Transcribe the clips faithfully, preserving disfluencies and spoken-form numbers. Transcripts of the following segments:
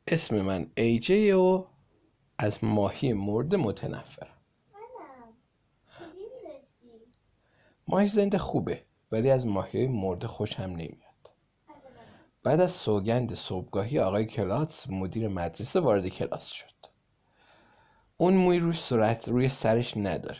اسم من ایجی و از ماهی مرده متنفرم. ماهی زنده خوبه ولی از ماهی مرده خوشم نمیاد. بعد از سوگند صبحگاهی آقای کلاس مدیر مدرسه وارد کلاس شد. اون موی روی صورت روی سرش نداره.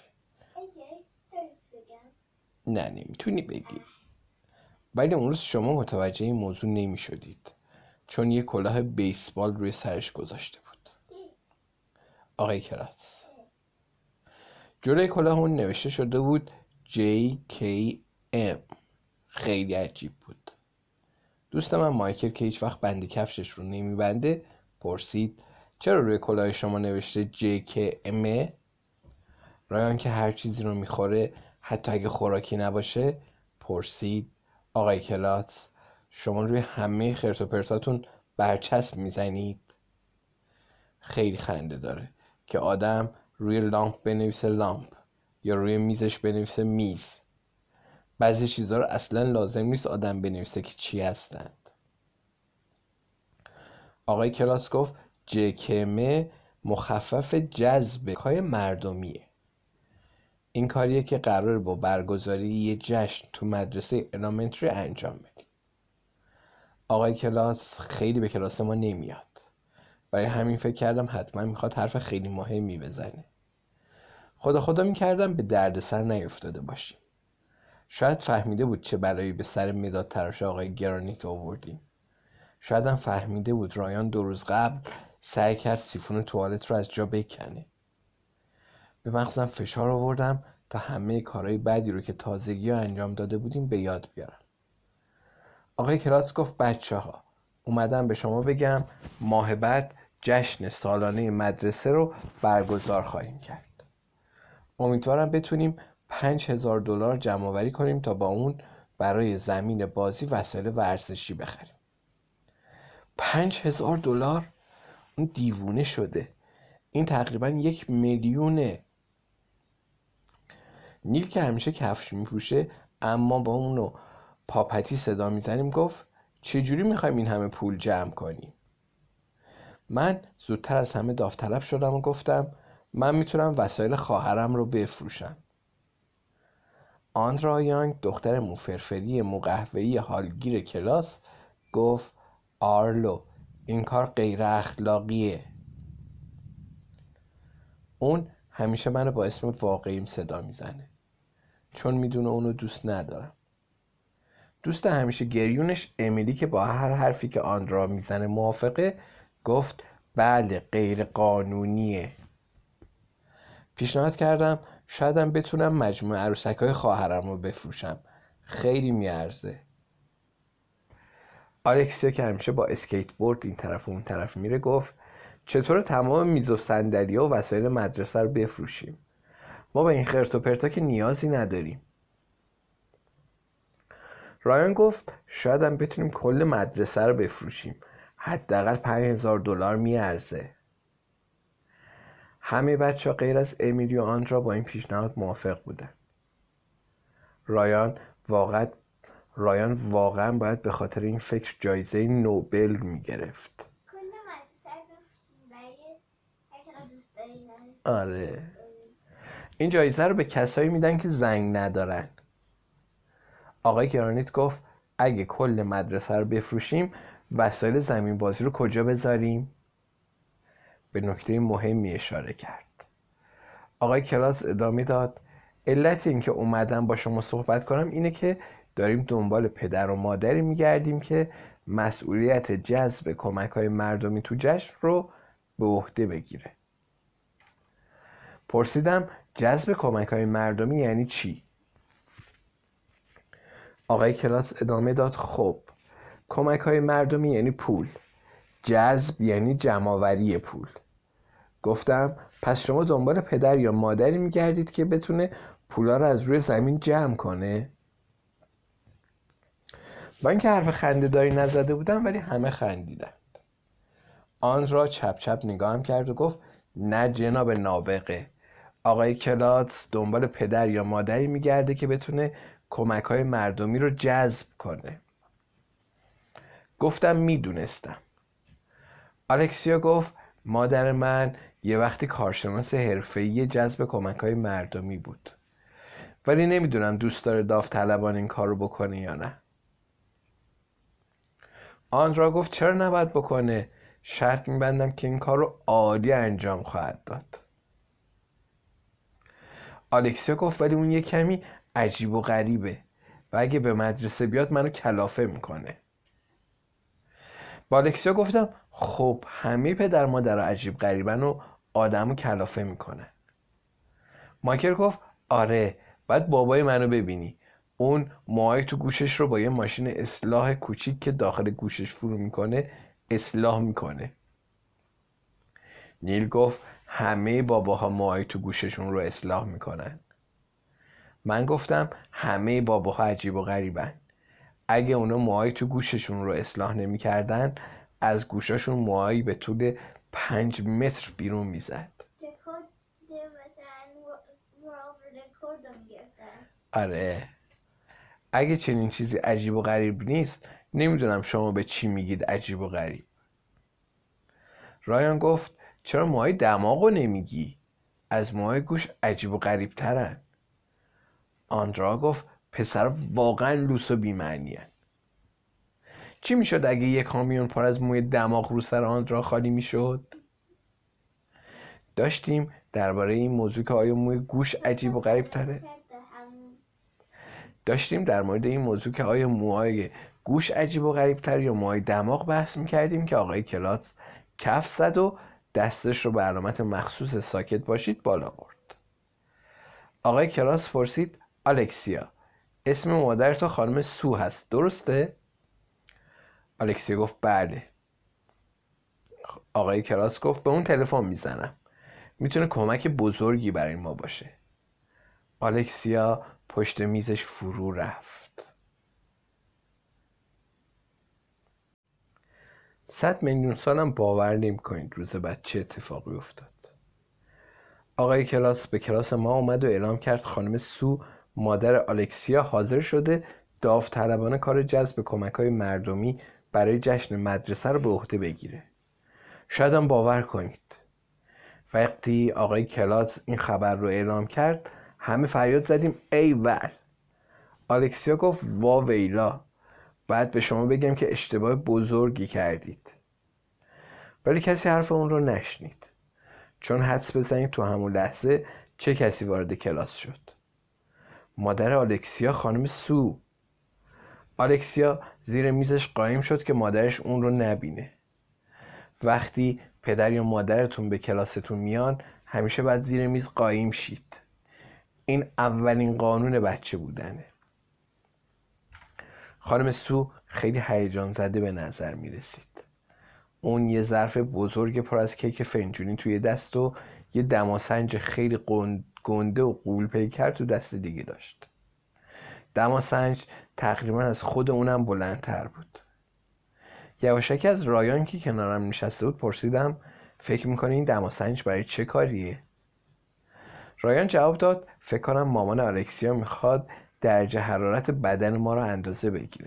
نه نمیتونی بگی. ولی اون روز شما متوجه این موضوع نمی شدید چون یه کلاه بیسبال روی سرش گذاشته بود. آقای کلاس جلوی کلاه اون نوشته شده بود جی کی ام. خیلی عجیب بود. دوست من مایکل که هیچ وقت بند کفشش رو نمیبنده پرسید چرا روی کلاه شما نوشته جی کی ام؟ رایان که هر چیزی رو میخوره حتی اگه خوراکی نباشه پرسید آقای کلاس شما روی همه خرت و پرتاتون برچسب میزنید؟ خیلی خنده داره که آدم روی لامپ بنویسه لامپ یا روی میزش بنویسه میز. بعضی چیزها رو اصلا لازم نیست آدم بنویسه که چی هستند. آقای کلاس گفت جکمه مخفف جذب کای مردمیه. این کاریه که قراره با برگزاری یه جشن تو مدرسه الامنتری انجام بدیم. آقای کلاس خیلی به کلاس ما نمیاد. برای همین فکر کردم حتما میخواد حرف خیلی مهمی بزنه. خدا خدا میکردم به دردسر نیفتاده باشیم. شاید فهمیده بود چه بلایی به سر مداد تراش آقای گرانیت آوردیم. شاید هم فهمیده بود رایان دو روز قبل سعی کرد سیفون توالت رو از جا بکنه. به مغزم فشار آوردم تا همه کارهای بعدی رو که تازگی ها انجام داده بودیم به یاد بیارم. آقای کلاس گفت بچه ها اومدم به شما بگم ماه بعد جشن سالانه مدرسه رو برگزار خواهیم کرد. امیدوارم بتونیم پنج هزار دلار جمع آوری کنیم تا با اون برای زمین بازی وسایل ورزشی بخریم. پنج هزار دلار؟ اون دیوونه شده. این تقریبا یک میلیونه. نیل که همیشه کفش میپوشه اما با اونو پاپتی صدا میزنیم گفت چجوری میخوایم این همه پول جمع کنیم؟ من زودتر از همه داوطلب شدم و گفتم من میتونم وسایل خواهرم رو بفروشم. آندرا یانگ دختر موفرفری موقهوه‌ای حالگیر کلاس گفت آرلو این کار غیر اخلاقیه. اون همیشه منو با اسم واقعیم صدا میزنه چون میدونه اونو دوست ندارم. دوست همیشه گریونش امیلی که با هر حرفی که آندرا میزنه موافقه گفت بله غیر قانونیه. پیشنهاد کردم شایدم بتونم مجموعه عروسک‌های خواهرم رو بفروشم. خیلی میارزه. آلکسیا که همیشه با اسکیت بورد این طرف و اون طرف میره گفت چطور تمام میز و صندلی‌ها و وسایل مدرسه رو بفروشیم؟ ما با این خرت و پرتا که نیازی نداریم. رایان گفت شاید هم بتونیم کل مدرسه رو بفروشیم. حداقل پنج هزار دلار میارزه. همه بچه ها غیر از امیلی و آندرا با این پیشنهاد موافق بودن. رایان واقعا رایان واقعا باید به خاطر این فکر جایزه نوبل میگرفت. آره این جایزه رو به کسایی میدن که زنگ ندارن. آقای گرانیت گفت اگه کل مدرسه رو بفروشیم وسایل زمین بازی رو کجا بذاریم؟ به نکته مهمی اشاره کرد. آقای کلاس ادامه داد علت این که اومدم با شما صحبت کنم اینه که داریم دنبال پدر و مادری میگردیم که مسئولیت جذب کمک‌های مردمی تو جشن رو به عهده بگیره. پرسیدم جذب کمک‌های مردمی یعنی چی؟ آقای کلاس ادامه داد خب کمک‌های مردمی یعنی پول. جذب یعنی جمع‌آوری پول. گفتم پس شما دنبال پدر یا مادری میگردید که بتونه پولا رو از روی زمین جمع کنه؟ با اینکه حرف خنده داری نزده بودم ولی همه خندیدند. آن را چپ چپ نگاهم کرد و گفت نه جناب نابغه. آقای کلاس دنبال پدر یا مادری میگرده که بتونه کمک‌های مردمی رو جذب کنه. گفتم میدونستم. الکسیا گفت مادر من یه وقتی کارشناس حرفه‌ای جذب کمک‌های مردمی بود، ولی نمیدونم دوست داره داوطلبانه این کار رو بکنه یا نه. آندرا گفت چرا نباید بکنه؟ شرط میبندم که این کار رو عالی انجام خواهد داد. الکسیا گفت ولی اون یه کمی عجیب و غریبه و اگه به مدرسه بیاد منو کلافه میکنه. با الکسیا گفتم خب همه پدر مادر عجیب غریبن و آدمو کلافه میکنن. مایکل گفت آره، بعد بابای منو ببینی، اون موهای تو گوشش رو با یه ماشین اصلاح کوچیک که داخل گوشش فرو میکنه اصلاح میکنه. نیل گفت همه باباها موهای تو گوششون رو اصلاح میکنن. من گفتم همه باباها عجیب و غریبن. اگه اونا موهای تو گوششون رو اصلاح نمیکردن از گوشاشون موهایی به طول پنج متر بیرون میزد. آره، اگه چنین چیزی عجیب و غریب نیست نمیدونم شما به چی میگید عجیب و غریب. رایان گفت چرا موهای دماغو نمیگی؟ از موهای گوش عجیب و غریب ترن. آندرا گفت پسر واقعا لوس و بی‌معنیه. چی میشد اگه یک کامیون پر از موی دماغ رو سر آندرا خالی میشد؟ داشتیم درباره این موضوع که آیا موی گوش عجیب و غریب تره داشتیم در مورد این موضوع که آیا موهای گوش عجیب و غریب تر یا موهای دماغ بحث میکردیم که آقای کلاس کف زد و دستش رو به علامت مخصوص ساکت باشید بالا برد. آقای کلاس پرسید الکسیا، اسم مادر تو خانم سو هست درسته؟ الکسیا گفت بله. آقای کلاس گفت به اون تلفن میزنم، میتونه کمک بزرگی برای ما باشه. الکسیا پشت میزش فرو رفت. صد میلیون سالم باور نمی‌کنید روز بعد چه اتفاقی افتاد. آقای کلاس به کلاس ما اومد و اعلام کرد خانم سو مادر الکسیا حاضر شده داوطلبانه کار جذب کمک‌های مردمی برای جشن مدرسه رو به عهده بگیره. شاید هم باور کنید وقتی آقای کلاس این خبر رو اعلام کرد همه فریاد زدیم ای ول. الکسیا گفت وا ویلا، بعد به شما بگم که اشتباه بزرگی کردید. ولی کسی حرف اون رو نشنید، چون حدس بزنید تو همون لحظه چه کسی وارد کلاس شد. مادر الکسیا خانم سو. الکسیا زیر میزش قایم شد که مادرش اون رو نبینه. وقتی پدر یا مادرتون به کلاستون میان همیشه باید زیر میز قایم شید. این اولین قانون بچه بودنه. خانم سو خیلی هیجان زده به نظر می رسید. اون یه ظرف بزرگ پر از کیک فنجونی توی دست و یه دماسنج خیلی گنده و غول پیکر تو دست دیگه داشت. دماسنج تقریبا از خود اونم بلندتر بود. یواشکی از رایان که کنارم نشسته بود پرسیدم فکر میکنی این دماسنج برای چه کاریه؟ رایان جواب داد فکر کنم مامان الکسیا میخواد درجه حرارت بدن ما رو اندازه بگیره.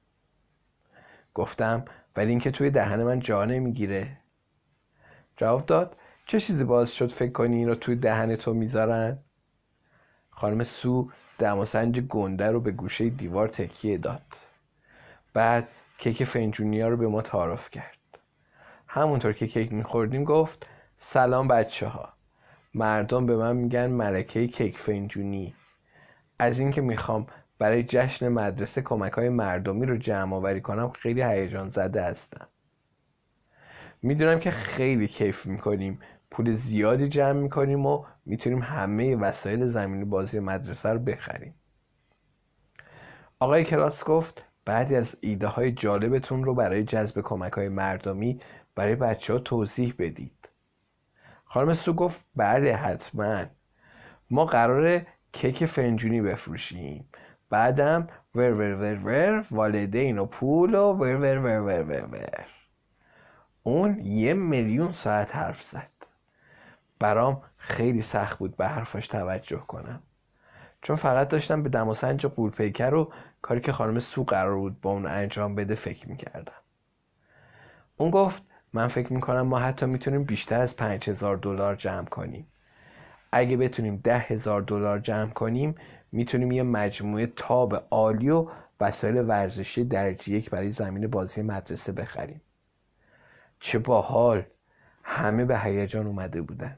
گفتم ولی اینکه توی دهن من جا نمیگیره. جواب داد چه چیزی باعث شد فکر کنی این رو توی دهن تو میذارن؟ خانم سو دماسنج گنده رو به گوشه دیوار تکیه داد. بعد کیک فنجونیا رو به ما تعارف کرد. همونطور که کیک میخوردیم گفت سلام بچه ها، مردم به من میگن ملکه کیک فنجونی. از اینکه میخوام برای جشن مدرسه کمک‌های مردمی رو جمع آوری کنم خیلی هیجان زده هستم. میدونم که خیلی کیف میکنیم، پول زیادی جمع میکنیم و میتونیم همه وسایل زمینی بازی مدرسه رو بخریم. آقای کلاس گفت بعضی از ایده های جالبتون رو برای جذب کمک‌های مردمی برای بچه ها توضیح بدید. خانم سو گفت بله حتما. ما قراره کیک فنجونی بفروشیم، بعدم ور ور ور ور والدین و پول و ور ور ور ور ور ور. اون یه میلیون ساعت حرف زد. برام خیلی سخت بود به حرفاش توجه کنم، چون فقط داشتم به دماسنج قول پیکر و کاری که خانم سو قرار بود با اون انجام بده فکر میکردم. اون گفت من فکر میکنم ما حتی میتونیم بیشتر از پنج هزار دلار جمع کنیم. اگه بتونیم ده هزار دلار جمع کنیم میتونیم یه مجموعه تاب عالی و وسایل ورزشی درجه یک برای زمین بازی مدرسه بخریم. چه باحال! همه به هیجان اومده بودند.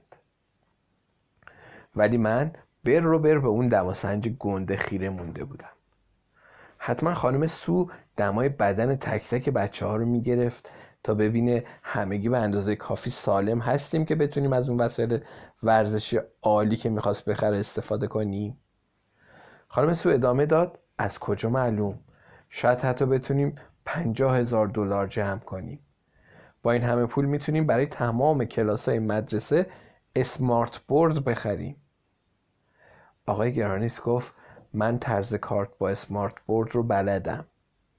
ولی من بر رو بر به اون دماسنج گنده خیره مونده بودم. حتما خانم سو دمای بدن تک تک بچه ها رو میگرفت تا ببینه همگی به اندازه کافی سالم هستیم که بتونیم از اون وسایل ورزشی عالی که میخواست بخره استفاده کنیم. خانم سو ادامه داد: از کجا معلوم؟ شاید حتی بتونیم پنجاه هزار دلار جمع کنیم. با این همه پول میتونیم برای تمام کلاس‌های مدرسه اسمارت بورد بخریم. آقای گرانیت گفت: من طرز کارت با اسمارت بورد رو بلدم.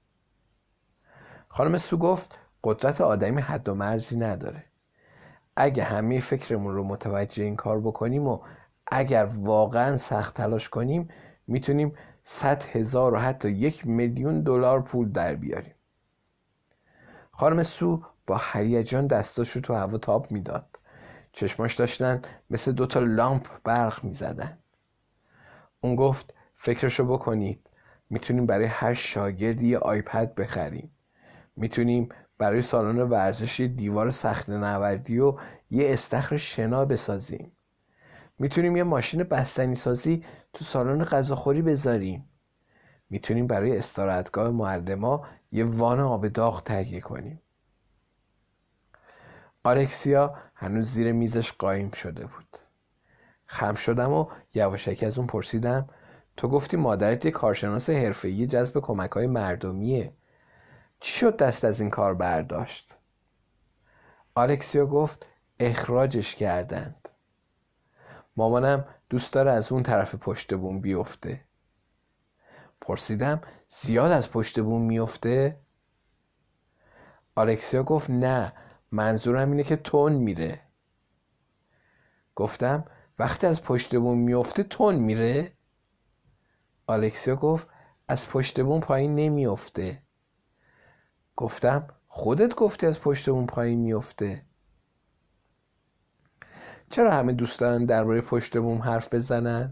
خانم سو گفت: قدرت آدمی حد و مرزی نداره. اگه همه فکرمون رو متوجه این کار بکنیم و اگر واقعا سخت تلاش کنیم میتونیم صد هزار و حتی یک میلیون دلار پول در بیاریم. خانم سو با هیجان دستاشو تو هوا تاب میداد. چشماش داشتن مثل دوتا لامپ برق میزدن. اون گفت: فکرشو بکنید، میتونیم برای هر شاگردی یه آیپد بخریم. میتونیم برای سالن ورزشی دیوار صخره‌نوردی و یه استخر شنا بسازیم. میتونیم یه ماشین بستنی سازی تو سالن غذاخوری بذاریم. میتونیم برای استراحتگاه معلما یه وان آب داغ تهیه کنیم. آلکسیا هنوز زیر میزش قایم شده بود. خم شدم و یواشکی از اون پرسیدم: تو گفتی مادرت یه کارشناس حرفه‌ای جذب کمک‌های مردمیه. چی شد دست از این کار برداشت؟ آلکسیا گفت: اخراجش کردند. مامانم دوست داره از اون طرف پشت بوم بیفته. پرسیدم: زیاد از پشت بوم میفته؟ آلکسیا گفت: نه، منظورم اینه که تون میره. گفتم: وقتی از پشت بوم میفته تون میره؟ آلکسیا گفت: از پشت بوم پایین نمیفته. گفتم: خودت گفتی از پشت بوم پایین میفته. چرا همه دوست دارن درباره پشت بوم حرف بزنن؟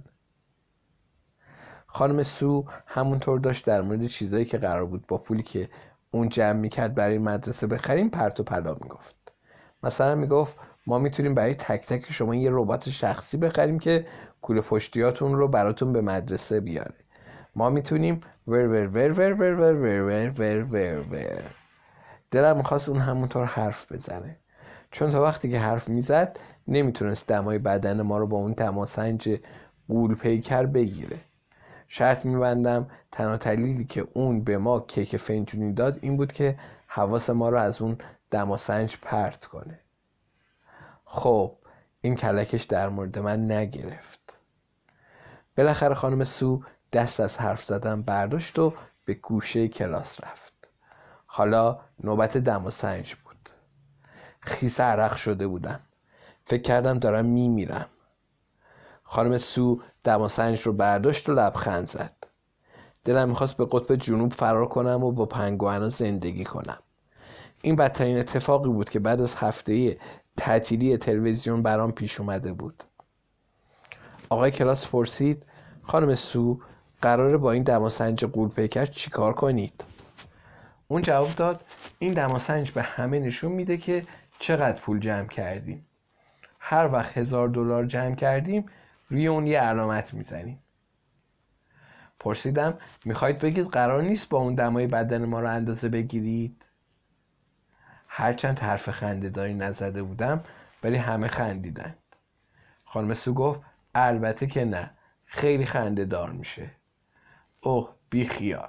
خانم سو همونطور داشت در مورد چیزایی که قرار بود با پولی که اون جمع میکرد برای مدرسه بخریم پرت و پلا میگفت. مثلا میگفت: ما میتونیم برای تک تک شما یه ربات شخصی بخریم که کوله پشتیاتون رو براتون به مدرسه بیاره. ما میتونیم ور ور ور ور ور ور ور ور ور ور ور. دلم میخواست اون همونطور حرف بزنه، چون تا وقتی که حرف میزد نمیتونست دمای بدن ما رو با اون دماسنج غول پیکر بگیره. شرط میبندم تنها دلیلی که اون به ما کیک فنجونی داد این بود که حواس ما رو از اون دماسنج پرت کنه. خب این کلکش در مورد من نگرفت. بالاخره خانم سو دست از حرف زدن برداشت و به گوشه کلاس رفت. حالا نوبت دماسنج بود. خیس عرق شده بودم. فکر کردم دارم میمیرم. خانم سو دماسنج رو برداشت و لبخند زد. دلم میخواست به قطب جنوب فرار کنم و با پنگوانا زندگی کنم. این بدترین اتفاقی بود که بعد از هفته تعطیلی تلویزیون برام پیش اومده بود. آقای کلاس پرسید: خانم سو، قراره با این دماسنج غول پیکر چی کار کنید؟ اون جواب داد: این دماسنج به همه نشون میده که چقدر پول جمع کردیم. هر وقت هزار دلار جمع کردیم روی اون یه علامت میزنیم. پرسیدم: میخواید بگید قرار نیست با اون دمای بدن ما رو اندازه بگیرید؟ هرچند حرف خنده‌داری نزده بودم ولی همه خندیدند. خانم سو گفت: البته که نه، خیلی خنده دار میشه. اوه بی خیال.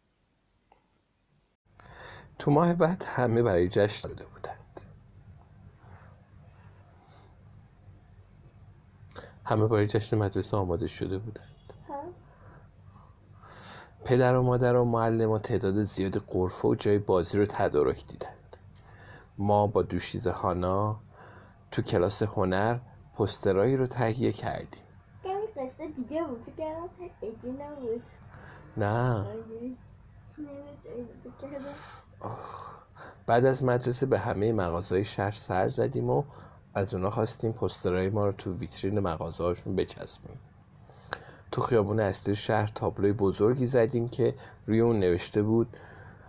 تو ماه بعد همه برای جشن داده بودند. همه برای جشن مدرسه آماده شده بودند. پدر و مادر و معلم و تعداد زیاد غرفه و جای بازی رو تدارک دیدند. ما با دوشیزه هانا تو کلاس هنر پسترایی رو تهیه کردیم. این قصه دیگه بود تو کردم ایجی نبود. نه نمی‌دونم آخ بعد از مدرسه به همه مغازه‌های شهر سر زدیم و از اونا خواستیم پوسترهای ما رو تو ویترین مغازه‌هاشون بچسبیم. تو خیابون اصلی شهر تابلوی بزرگی زدیم که روی اون نوشته بود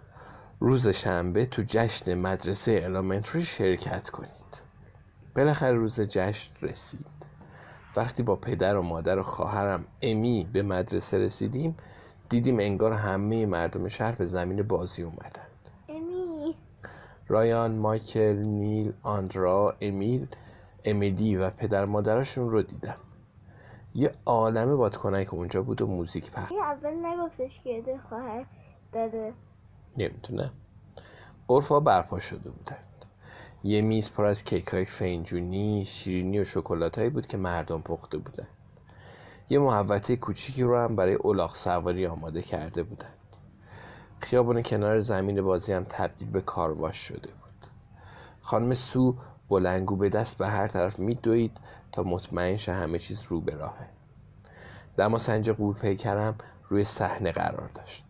روز شنبه تو جشن مدرسه الامنتری شرکت کنید. بالاخره روز جشن رسید. وقتی با پدر و مادر و خواهرم امی به مدرسه رسیدیم دیدیم انگار همه مردم شهر به زمین بازی اومدند. امی رایان، مایکل، نیل، آندرا، امیل، امیلی و پدر مادرشون رو دیدم. یه عالمه بادکنک اونجا بود و موزیک پخش. یه اول نگفتش که یه خواهر داره. نمیتونه. عرفا برپا شده بودند. یه میز پر از کیک‌های فنجونی، شیرینی و شکلاتایی بود که مردم پخته بودند. یه محوطه کوچیکی رو هم برای الاغ سواری آماده کرده بودند. خیابون کنار زمین بازی هم تبدیل به کارواش شده بود. خانم سو بلنگو به دست به هر طرف می‌دوید تا مطمئن شه همه چیز رو به راهه. دماسنج غول‌پیکرم روی صحنه قرار داشت.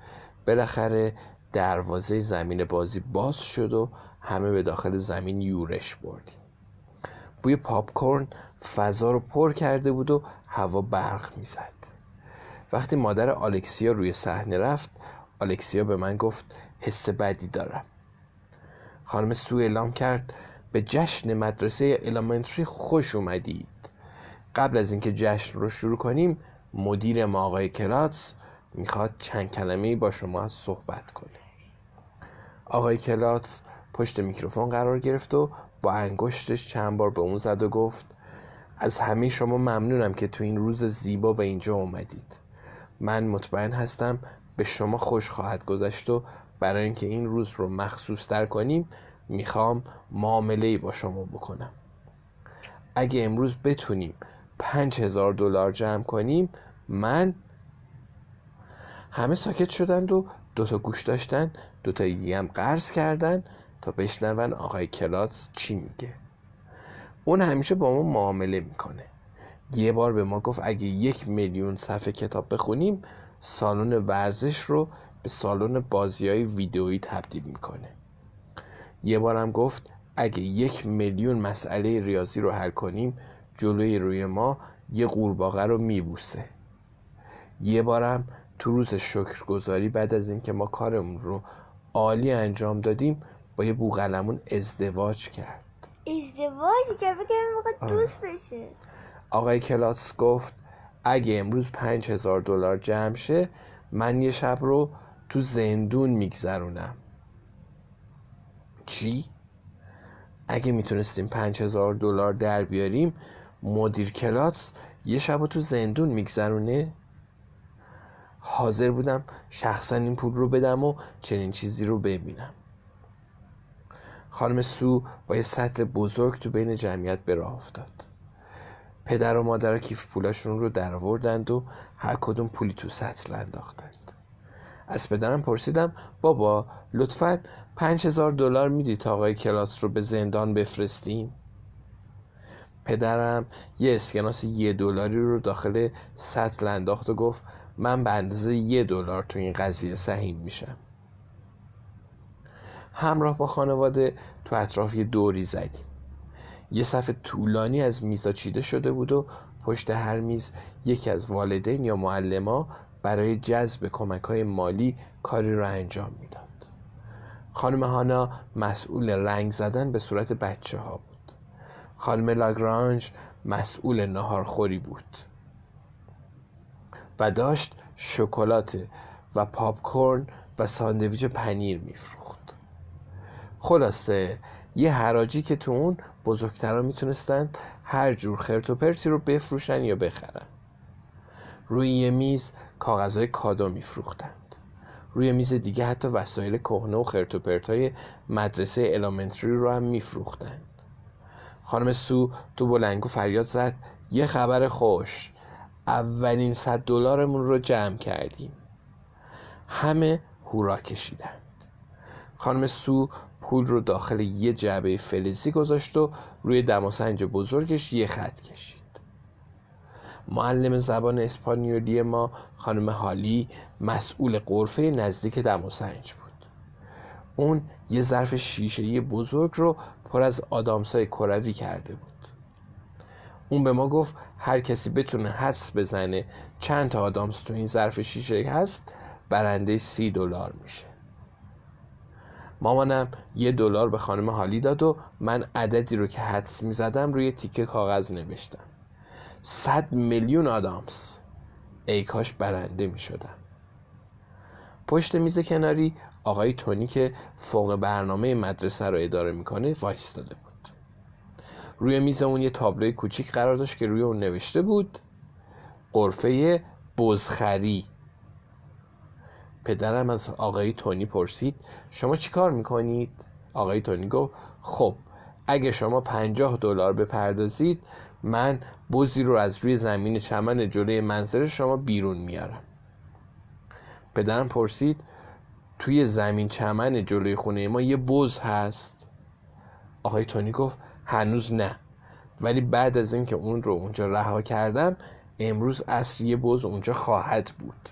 بالاخره دروازه زمین بازی باز شد و همه به داخل زمین یورش بردیم. بوی پاپکورن فضا رو پر کرده بود و هوا برق میزد. وقتی مادر آلکسیا روی صحنه رفت آلکسیا به من گفت حس بدی دارم. خانم سو اعلام کرد به جشن مدرسه الامنتری خوش اومدید. قبل از اینکه جشن رو شروع کنیم مدیر ما آقای کلاتس میخواد چند کلمه‌ای با شما صحبت کنه. آقای کلاتس پشت میکروفون قرار گرفت و با انگشتش چند بار به اون زد و گفت از همه شما ممنونم که تو این روز زیبا به اینجا اومدید. من مطمئن هستم به شما خوش خواهد گذشت و برای اینکه این روز رو مخصوص تر کنیم میخوام معامله‌ای با شما بکنم. اگه امروز بتونیم پنج هزار دلار جمع کنیم من همه ساکت شدند و دوتا گوش داشتن دوتا دیگه هم قرض کردن تا بشنون آقای کلاتس چی میگه. اون همیشه با ما معامله میکنه. یه بار به ما گفت اگه یک میلیون صفحه کتاب بخونیم سالن ورزش رو به سالن بازی‌های ویدئویی تبدیل میکنه. یه بار هم گفت اگه یک میلیون مسئله ریاضی رو حل کنیم جلوی روی ما یه قورباغه رو میبوسه. یه بارم تو روز شکرگزاری بعد از اینکه ما کارمون رو عالی انجام دادیم با یه بوقلمون ازدواج کرد. ازدواج که بکنم موقع دوست بشه. آقای کلاتس گفت اگه امروز پنج هزار دلار جمع شه من یه شب رو تو زندون میگذرونم. چی؟ اگه میتونستیم پنج هزار دلار در بیاریم مدیر کلاتس یه شب رو تو زندون میگذرونه؟ حاضر بودم شخصا این پول رو بدم و چنین چیزی رو ببینم. خانم سو با یه سطل بزرگ تو بین جمعیت به راه افتاد. پدر و مادر کیف پولاشون رو در آوردند و هر کدوم پولی تو سطل انداختند. از پدرم پرسیدم بابا لطفاً پنج هزار دلار میدی تا آقای کلاتس رو به زندان بفرستیم؟ پدرم یه اسکناس یه دلاری رو داخل سطل انداخت و گفت من به اندازه یه دلار تو این قضیه سهیم میشم. همراه با خانواده تو اطراف یه دوری زدیم. یه صف طولانی از میزا چیده شده بود و پشت هر میز یکی از والدین یا معلما برای جذب کمک‌های مالی کاری را انجام میداد. خانم هانا مسئول رنگ زدن به صورت بچه ها بود. خانم لاگرانژ مسئول ناهارخوری بود و داشت شکلات و پاپکورن و ساندویچ پنیر میفروخت. خلاصه یه حراجی که تو اون بزرگترا میتونستن هر جور خرت و پرتی رو بفروشن یا بخرن. روی یه میز کاغذهای کادو میفروختند. روی میز دیگه حتی وسایل کهنه و خرت و پرتای مدرسه الامنتری رو هم میفروختند. خانم سو تو بلنگو فریاد زد یه خبر خوش، اولین صد دلارمون رو جمع کردیم. همه هورا کشیدند. خانم سو پول رو داخل یه جعبه فلزی گذاشت و روی دماسنج بزرگش یه خط کشید. معلم زبان اسپانیولی ما خانم هالی مسئول غرفه نزدیک دماسنج بود. اون یه ظرف شیشه‌ای بزرگ رو پر از آدامسای کروی کرده بود. اون به ما گفت هر کسی بتونه حدس بزنه چند تا آدامس تو این ظرف شیشه هست برنده سی دلار میشه. مامانم یه دلار به خانم هالی داد و من عددی رو که حدس میزدم روی تیکه کاغذ نوشتم. صد میلیون آدامس. ای کاش برنده میشدم. پشت میز کناری آقای تونی که فوق برنامه مدرسه رو اداره میکنه وایستاده بود. روی میز اون یه تابلوی کوچیک قرار داشت که روی اون نوشته بود غرفه بزخری. پدرم از آقای تونی پرسید شما چی کار میکنید؟ آقای تونی گفت خب اگه شما پنجاه دلار بپردازید من بزی رو از روی زمین چمن جلوی منزل شما بیرون میارم. پدرم پرسید توی زمین چمن جلوی خونه ما یه بز هست؟ آقای تونی گفت هنوز نه، ولی بعد از اینکه اون رو اونجا رها کردم امروز عصر یه بز اونجا خواهد بود.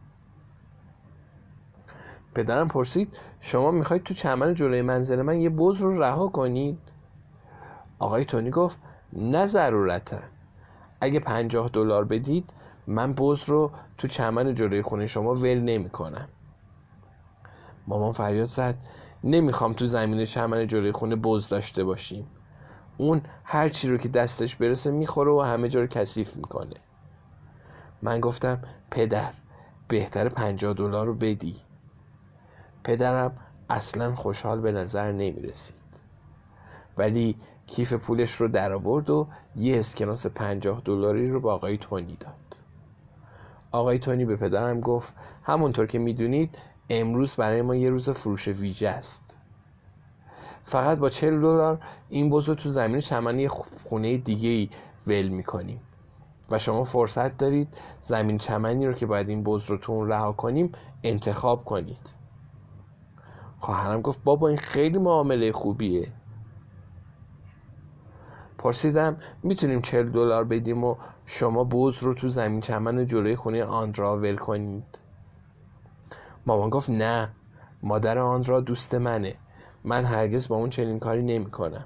پدرم پرسید شما میخواید تو چمن جلوی منزل من یه بز رو رها کنید؟ آقای تونی گفت نه ضرورتا. اگه پنجاه دلار بدید من بز رو تو چمن جلوی خونه شما ول نمی کنم. مامان فریاد زد نمیخوام تو زمین چمن جلوی خونه بز داشته باشیم. اون هر چی رو که دستش برسه میخوره و همه جا رو کثیف میکنه. من گفتم پدر بهتر پنجاه دلار رو بدی. پدرم اصلا خوشحال به نظر نمیرسید، ولی کیف پولش رو در آورد و یه اسکناس پنجاه دلاری رو به آقای تونی داد. آقای تونی به پدرم گفت همونطور که میدونید امروز برای ما یه روز فروش ویژه است. فقط با چهل دلار این بز رو تو زمین چمنی خونه دیگه‌ای ول میکنیم و شما فرصت دارید زمین چمنی رو که باید این بز رو تو اون رها کنیم انتخاب کنید. خواهرم گفت بابا این خیلی معامله خوبیه. پرسیدم میتونیم چهل دلار بدیم و شما بز رو تو زمین چمن جلوی خونه آندرا ول کنید؟ مامان گفت نه، مادر آندرا دوست منه، من هرگز با اون چنین کاری نمی کنم.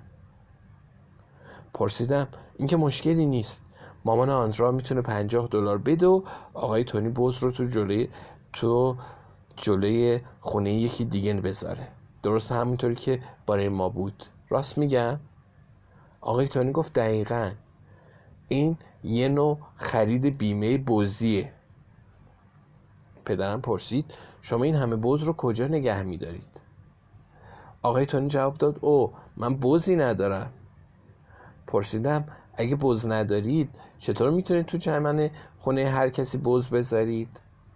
پرسیدم این که مشکلی نیست، مامان آندرا میتونه پنجاه دلار بده و آقای تونی بز رو تو جلوی تو جلوی خونه یکی دیگه بذاره، درست همونطوری که برای ما بود. راست میگم؟ آقای تونی گفت دقیقاً. این یه نوع خرید بیمه بزیه. پدرم پرسید شما این همه بز رو کجا نگه میدارید؟ آقای تونی جواب داد او من بزی ندارم. پرسیدم اگه بز ندارید چطور میتونید تو چمن خونه هر کسی بز بذارید؟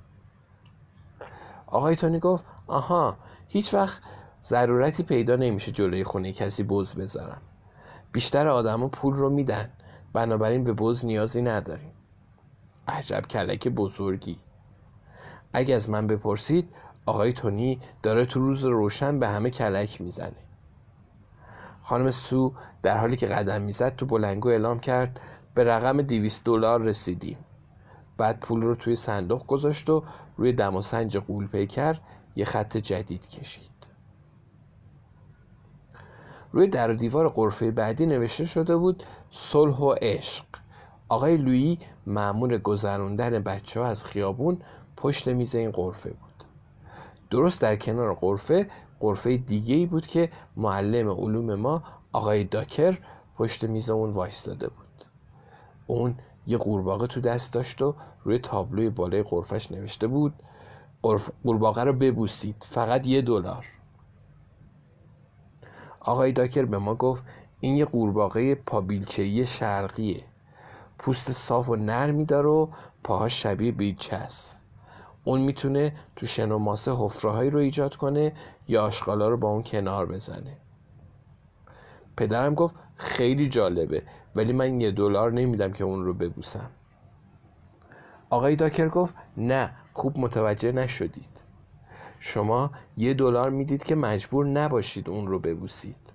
آقای تونی گفت آها هیچ وقت ضرورتی پیدا نمیشه جلوی خونه کسی بز بذارم. بیشتر آدما پول رو میدن، بنابراین به بز نیازی نداریم. عجب کلک بزرگی. اگه از من بپرسید آقای تونی داره تو روز روشن به همه کلک میزنه. خانم سو در حالی که قدم میزد تو بلندگو اعلام کرد به رقم دویست دلار رسیدیم. بعد پول رو توی صندوق گذاشت و روی دماسنج غول پیکر یه خط جدید کشید. روی در و دیوار غرفه بعدی نوشته شده بود صلح و عشق. آقای لویی مأمور گذراندن بچه ها از خیابون پشت میز این غرفه بود. درست در کنار غرفه غرفه دیگه‌ای بود که معلم علوم ما آقای داکر پشت میز اون وایستاده بود. اون یه قورباغه تو دست داشت و روی تابلوی بالای غرفش نوشته بود قورباغه رو ببوسید، فقط یه دلار. آقای داکر به ما گفت این یه قورباغه پابیلچه‌ای شرقیه، پوست صاف و نرمی داره و پاهاش شبیه بیلچه است. اون میتونه تو شن و ماسه حفره‌هایی رو ایجاد کنه یا آشغالا رو با اون کنار بزنه. پدرم گفت خیلی جالبه، ولی من یه دلار نمیدم که اون رو ببوسم. آقای داکر گفت نه، خوب متوجه نشدید. شما یه دلار میدید که مجبور نباشید اون رو ببوسید.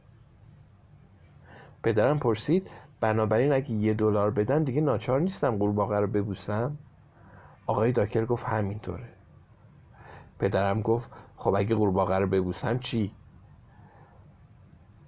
پدرم پرسید بنابراین اگه یه دلار بدم دیگه ناچار نیستم قورباغه رو ببوسم؟ آقای داکر گفت همینطوره. پدرم گفت خب اگه قورباغه رو ببوسم چی؟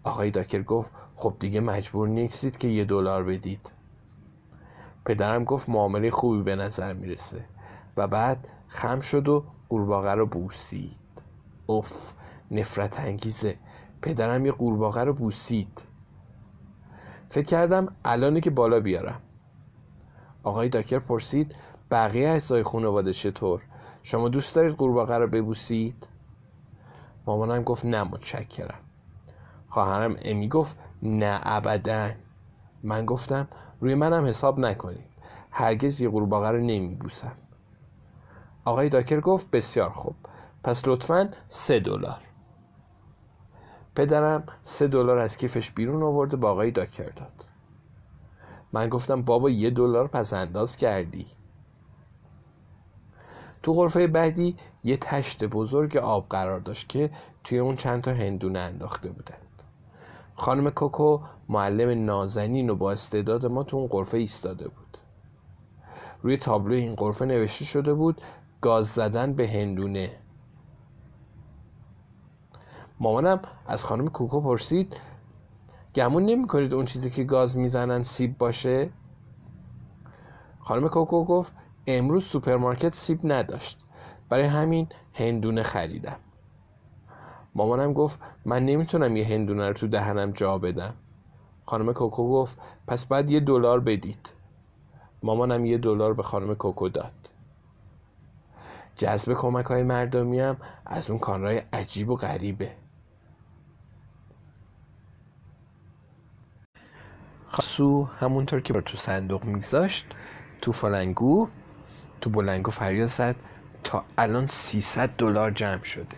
آقای داکر گفت خب دیگه مجبور نیستید که یه دلار بدید. پدرم گفت معامله خوبی به نظر میرسه و بعد خم شد و قورباغه رو بوسید. اوف، نفرت انگیزه. پدرم یه قورباغه رو بوسید. فکر کردم الانه که بالا بیارم. آقای داکر پرسید بقیه اعضای خانواده چطور؟ شما دوست دارید قورباغه رو ببوسید؟ مامانم گفت نه متشکرم. خواهرم امی گفت نه ابداً. من گفتم روی منم حساب نکنید، هرگز یه قورباغه رو نمیبوسم. آقای داکر گفت بسیار خوب، پس لطفاً سه دلار. پدرم سه دلار از کیفش بیرون آورد و با آقای داکر داد. من گفتم بابا یه دلار پس انداز کردی. تو غرفه بعدی یه تشت بزرگ آب قرار داشت که توی اون چند تا هندونه انداخته بودند. خانم کوکو معلم نازنین و با استعداد ما تو اون غرفه ایستاده بود. روی تابلو این غرفه نوشته شده بود گاز زدن به هندونه. مامانم از خانم کوکو پرسید گمون نمی کنید اون چیزی که گاز میزنن سیب باشه؟ خانم کوکو گفت امروز سوپرمارکت سیب نداشت، برای همین هندونه خریدم. مامانم گفت من نمیتونم یه هندونه رو تو دهنم جا بدم. خانم کوکو گفت پس باید یه دلار بدید. مامانم یه دلار به خانم کوکو داد. جذب کمک‌های مردمی هم از اون کارهای عجیب و غریبه. سو همونطور که تو صندوق میگذاشت تو فلنگو تو بلنگو فریاد زد تا الان سیصد دلار جمع شده.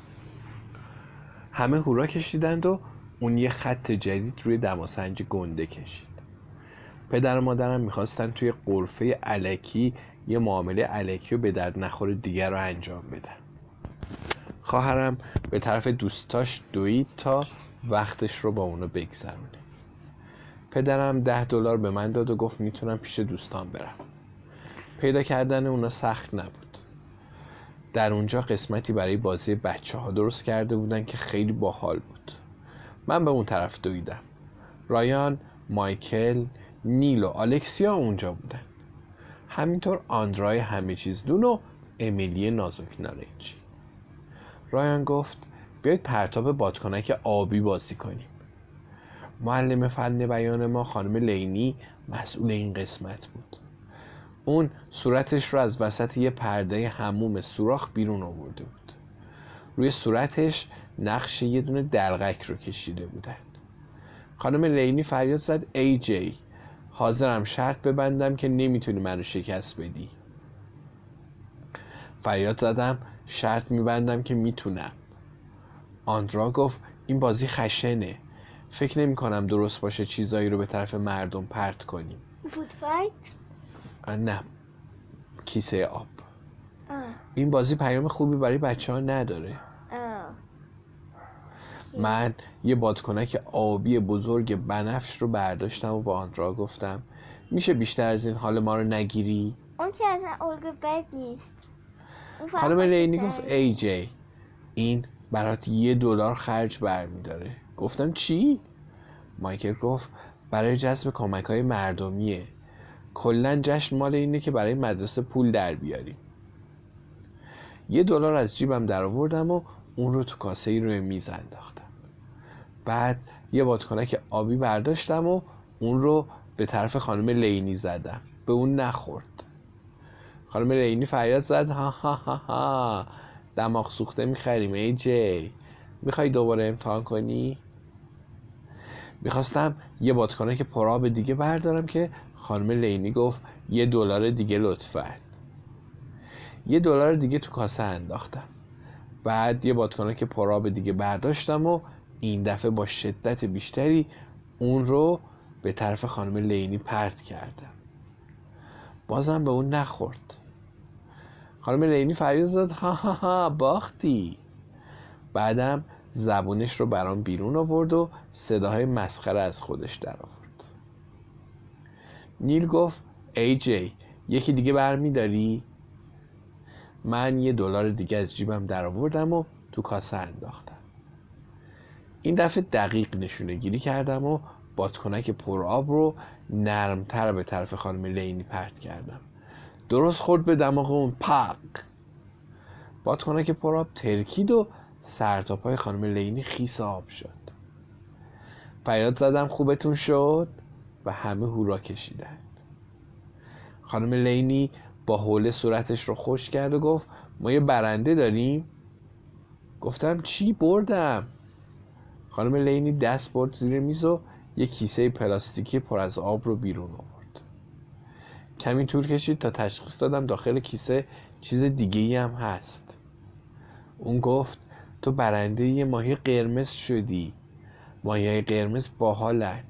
همه هورا کشیدند و اون یه خط جدید روی دماسنج گنده کشید. پدر و مادرم میخواستن توی غرفه الکی یه معامله الکی و به درد نخور دیگر رو انجام بدن. خواهرم به طرف دوستاش دوید تا وقتش رو با اونو بگذرونه. پدرم ده دلار به من داد و گفت میتونم پیش دوستان برم. پیدا کردن اونا سخت نبود. در اونجا قسمتی برای بازی بچه ها درست کرده بودن که خیلی باحال بود. من به اون طرف دویدم. رایان، مایکل، نیل و آلکسیا اونجا بودن. همینطور آندرای همه چیز دون و امیلی نازک نارنجی. رایان گفت بیایید پرتاب بادکنک آبی بازی کنیم. معلم فن بیان ما خانم لینی مسئول این قسمت بود. اون صورتش رو از وسط یه پرده حموم سوراخ بیرون آورده بود. روی صورتش نقش یه دونه دلغک رو کشیده بودن. خانم لینی فریاد زد ای جی، حاضرم شرط ببندم که نمیتونی منو شکست بدی. فریاد زدم شرط میبندم که میتونم. آندرا گفت این بازی خشنه، فکر نمی کنم درست باشه چیزایی رو به طرف مردم پرت کنیم. فود فایت؟ نه، کیسه آب. آه. این بازی پیام خوبی برای بچه ها نداره. آه. من یه بادکنک آبی بزرگ بنفش رو برداشتم و با آندرا گفتم میشه بیشتر از این حال ما رو نگیری؟ اون که اصلا الگو بد نیست. خانم لینی گفت ای جی این برات یه دلار خرج برمیداره. گفتم چی؟ مایکل گفت برای جذب کمک‌های مردمیه. کلاً جشن مال اینه که برای مدرسه پول در بیاریم. یه دلار از جیبم در آوردم و اون رو تو کاسه‌ای روی میز انداختم. بعد یه بادکنک آبی برداشتم و اون رو به طرف خانم لینی زدم. به اون نخورد. خانم لینی فریاد زد ها ها ها ها دماغ سوخته میخریم ای جی، میخوای دوباره امتحان کنی؟ میخواستم یه بادکنک پرآب دیگه بردارم که خانم لینی گفت یه دلار دیگه لطفاً. یه دلار دیگه تو کاسه انداختم. بعد یه بادکنک پرآب دیگه برداشتم و این دفعه با شدت بیشتری اون رو به طرف خانم لینی پرت کردم. بازم به اون نخورد. خانم لینی فریاد زد ها ها ها باختی. بعدم زبونش رو برام بیرون آورد و صداهای مسخره از خودش در آورد. نیل گفت ای جی یکی دیگه برمی داری؟ من یه دلار دیگه از جیبم در آوردم و تو کاسه انداختم. این دفعه دقیق نشونه گیری کردم و بادکنک پر آب رو نرمتر به طرف خانم لینی پرت کردم. درست خورد به دماغ اون، پاک. بادکنک پر آب ترکید و سر تا پای خانم لینی خیس آب شد. فریاد زدم خوبتون شد و همه هورا کشیدن. خانم لینی با حوله صورتش رو خوش کرد و گفت ما یه برنده داریم؟ گفتم چی؟ بردم. خانم لینی دست برد زیر میز و یه کیسه پلاستیکی پر از آب رو بیرون آورد. کمی طول کشید تا تشخیص دادم داخل کیسه چیز دیگه ای هم هست. اون گفت تو برنده یه ماهی قرمز شدی. ماهی‌های قرمز باحالن.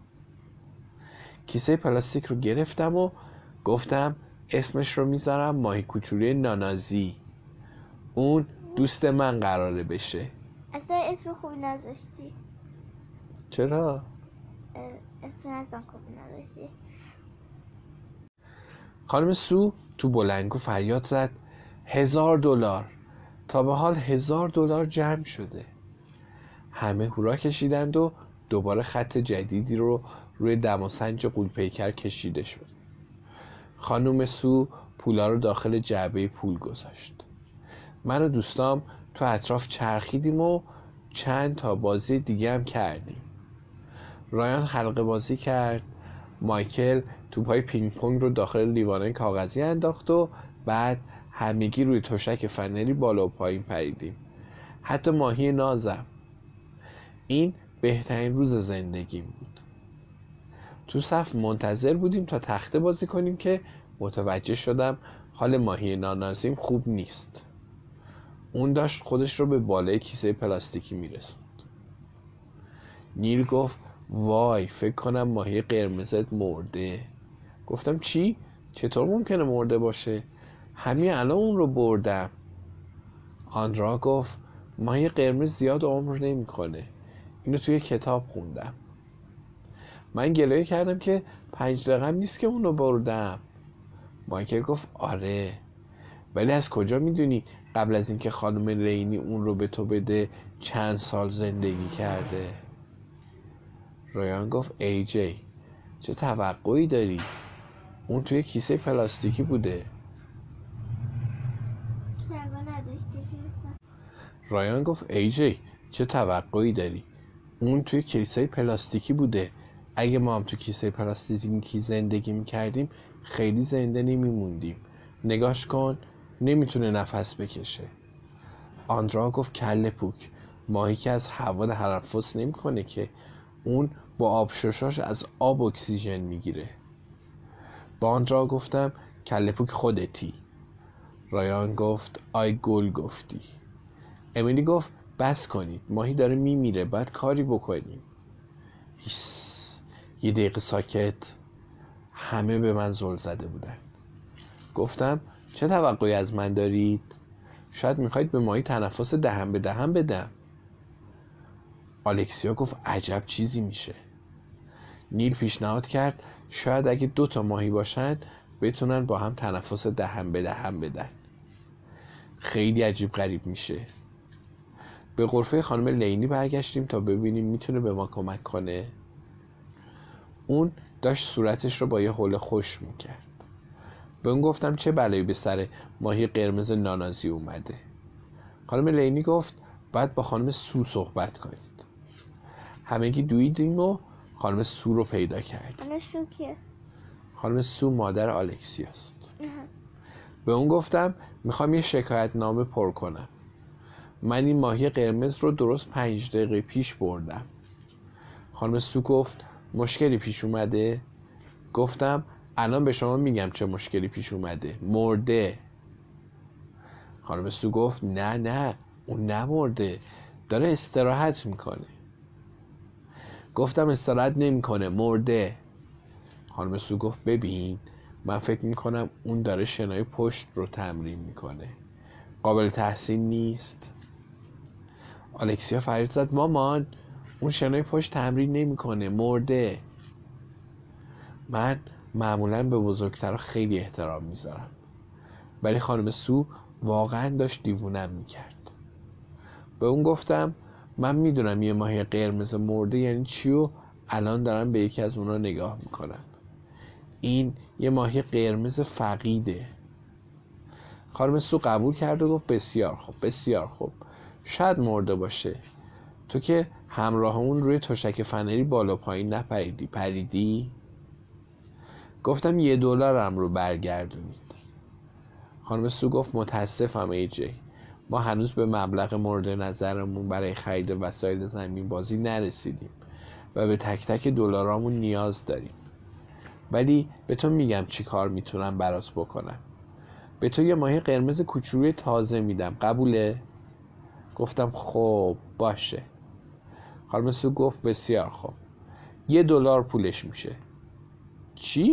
کیسه پلاستیک رو گرفتم و گفتم اسمش رو میذارم ماهی کوچولوی نانازی. اون دوست من قراره بشه. اصلا اسم خوبی نذاشتی. چرا؟ اسم اصلا خوبی نذاشتی. خانم سو تو بلنگو فریاد زد هزار دلار. تا به حال هزار دلار جمع شده. همه هورا کشیدند و دوباره خط جدیدی رو روی دماسنج غول‌پیکر کشیده شد. خانم سو پولا رو داخل جعبه پول گذاشت. من و دوستام تو اطراف چرخیدیم و چند تا بازی دیگه هم کردیم. رایان حلقه بازی کرد. مایکل توپای پینگ پونگ رو داخل لیوان کاغذی انداخت و بعد همگی روی تشک فنری بالا و پایین پریدیم. حتی ماهی نازم. این بهترین روز زندگیم بود. تو صف منتظر بودیم تا تخته بازی کنیم که متوجه شدم حال ماهی نانازیم خوب نیست. اون داشت خودش رو به بالای کیسه پلاستیکی میرسوند. نیل گفت وای فکر کنم ماهی قرمزت مرده. گفتم چی؟ چطور ممکنه مرده باشه؟ همین الان اون رو بردم. آندرا گفت ماهی قرمز زیاد عمر نمی کنه. اینو توی کتاب خوندم. من گلایه کردم که پنج دقیقه نیست که اونو بردم. مایکل گفت آره، ولی از کجا میدونی قبل از اینکه خانم لینی اون رو به تو بده چند سال زندگی کرده؟ رایان گفت ای جی چه توقعی داری؟ اون توی کیسه پلاستیکی بوده. رایان گفت ای جی چه توقعی داری؟ اون توی کیسه پلاستیکی بوده. اگه ما هم تو کیسه پلاستیکی زندگی میکردیم خیلی زنده نمیموندیم. نگاش کن، نمیتونه نفس بکشه. آندرا گفت کله پوک، ماهی که از هوا تنفس نمیکنه که، اون با آب ششاش از آب اکسیژن میگیره. با آندرا گفتم کله پوک خودتی. رایان گفت آی گل گفتی. امیلی گفت بس کنید، ماهی داره میمیره، باید کاری بکنیم. هیس، یه دقیقه ساکت. همه به من زل زده بودن. گفتم چه توقعی از من دارید؟ شاید میخواید به ماهی تنفس دهن به دهن بدم. الکسیا گفت عجب چیزی میشه. نیل پیشنهاد کرد شاید اگه دو تا ماهی باشن بتونن با هم تنفس دهن به دهن بدن. خیلی عجیب غریب میشه. به غرفه خانم لینی برگشتیم تا ببینیم میتونه به ما کمک کنه. اون داشت صورتش رو با یه حوله خوش میکرد. به اون گفتم چه بلایی به سر ماهی قرمز نانازی اومده. خانم لینی گفت باید با خانم سو صحبت کنید. همگی دویدیم و خانم سو رو پیدا کردیم. خانم سو کیه؟ خانم سو مادر الکسیاست. به اون گفتم میخوام یه شکایت نامه پر کنم. من این ماهی قرمز رو درست پنج دقیقه پیش بردم. خانم سو گفت مشکلی پیش اومده؟ گفتم الان به شما میگم چه مشکلی پیش اومده. مرده. خانم سو گفت نه نه اون نمرده، داره استراحت میکنه. گفتم استراحت نمیکنه، مرده. خانم سو گفت ببین من فکر میکنم اون داره شنای پشت رو تمرین میکنه، قابل تحسین نیست. الکسیا فریاد زد مامان اون شنای پشت تمرین نمیکنه، مرده. من معمولا به بزرگترها خیلی احترام میذارم، ولی خانم سو واقعا داشت دیوونم میکرد. به اون گفتم من میدونم یه ماهی قرمز مرده یعنی چی و الان دارم به یکی از اونا نگاه میکنم. این یه ماهی قرمز فقیده. خانم سو قبول کرد و گفت بسیار خوب بسیار خوب، شاید مرده باشه. تو که همراه اون روی تشک فنری بالا پایین نپریدی، پریدی؟ گفتم یه دلارم رو برگردونید. خانم سو گفت متاسفم ای جی، ما هنوز به مبلغ مورد نظرمون برای خرید وسایل زمین بازی نرسیدیم و به تک تک دلارامون نیاز داریم. ولی به تو میگم چی کار میتونم برات بکنم. به تو یه ماهی قرمز کوچولوی تازه میدم، قبوله؟ گفتم خب باشه. خانم سو گفت بسیار خوب، یه دلار پولش میشه. چی؟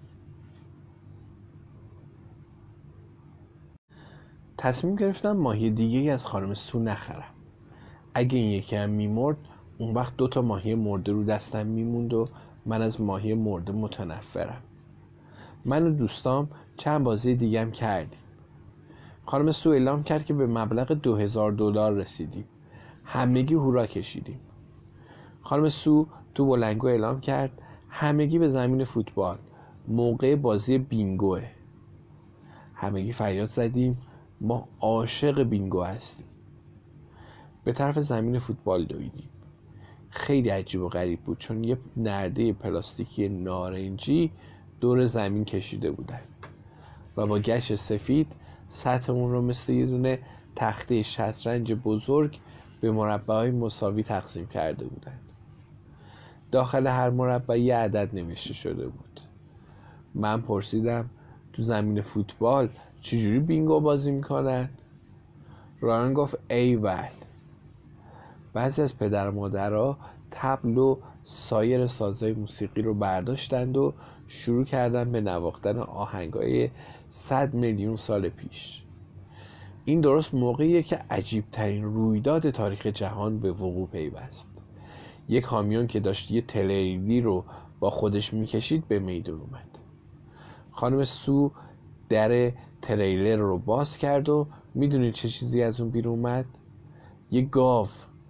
تصمیم گرفتم ماهی دیگه از خانم سو نخرم. اگه این یکی هم میمرد اون وقت دوتا ماهی مرده رو دستم میموند و من از ماهی مرده متنفرم. من و دوستام چند بازی دیگه هم کردیم. خانم سو اعلام کرد که به مبلغ دو هزار دلار رسیدیم. همگی هورا کشیدیم. خانم سو تو بلنگو اعلام کرد همگی به زمین فوتبال، موقع بازی بینگوه. همگی فریاد زدیم ما عاشق بینگو هستیم. به طرف زمین فوتبال دویدیم. خیلی عجیب و غریب بود چون یه نرده پلاستیکی نارنجی دور زمین کشیده بودن و با گچ سفید سطح اون رو مثل یه دونه تخته شطرنج بزرگ به مربع‌های مساوی تقسیم کرده بودن. داخل هر مربع یه عدد نوشته شده بود. من پرسیدم تو زمین فوتبال چجوری بینگو بازی میکنن؟ رایان گفت ایول. بعضی از پدر مادرها طبل و سایر سازهای موسیقی رو برداشتند و شروع کردن به نواختن آهنگای صد میلیون سال پیش. این درست موقعیه که عجیب ترین رویداد تاریخ جهان به وقوع پیوست. یک کامیون که داشت یه تریلی رو با خودش میکشید به میدون اومد. خانم سو در تریلر رو باز کرد و میدونید چه چیزی از اون بیرون اومد؟ یه گاو.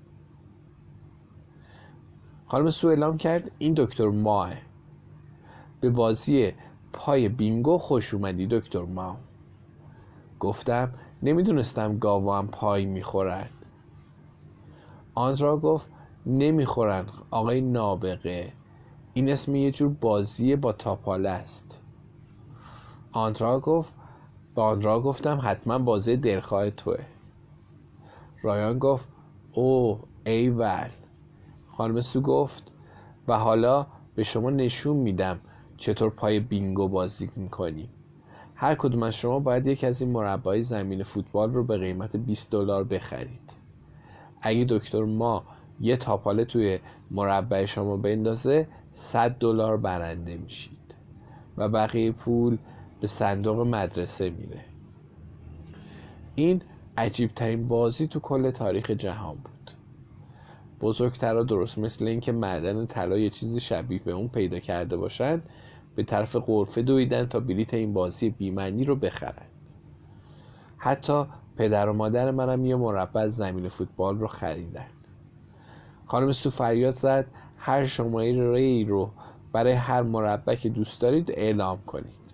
خانم سو اعلام کرد این دکتر ماه. به بازی پای بینگو خوش اومدی دکتر ما. گفتم نمیدونستم گاوا هم پای میخورن. آندرا گفت نمیخورن آقای نابغه، این اسم یه جور بازی با تاپاله است. آندرا گفت با آندرا گفتم حتما بازی دلخواه توه. رایان گفت اوه ایول. خانم سو گفت و حالا به شما نشون میدم چطور پای بینگو بازی میکنیم. هر کدوم از شما باید یک از این مربعای زمین فوتبال رو به قیمت بیست دلار بخرید. اگه دکتر ما یه تاپاله توی مربع شما بندازه صد دلار برنده میشید و بقیه پول به صندوق مدرسه میره. این عجیب ترین بازی تو کل تاریخ جهان بود. بزرگترها درست مثل این که معدن طلا یه چیزی شبیه به اون پیدا کرده باشن به طرف غرفه دویدن تا بلیت این بازی بی‌معنی رو بخرن. حتی پدر و مادر منم یه مربع از زمین فوتبال رو خریدن. خانم سو فریاد زد هر شماره رو برای هر مربع که دوست دارید اعلام کنید.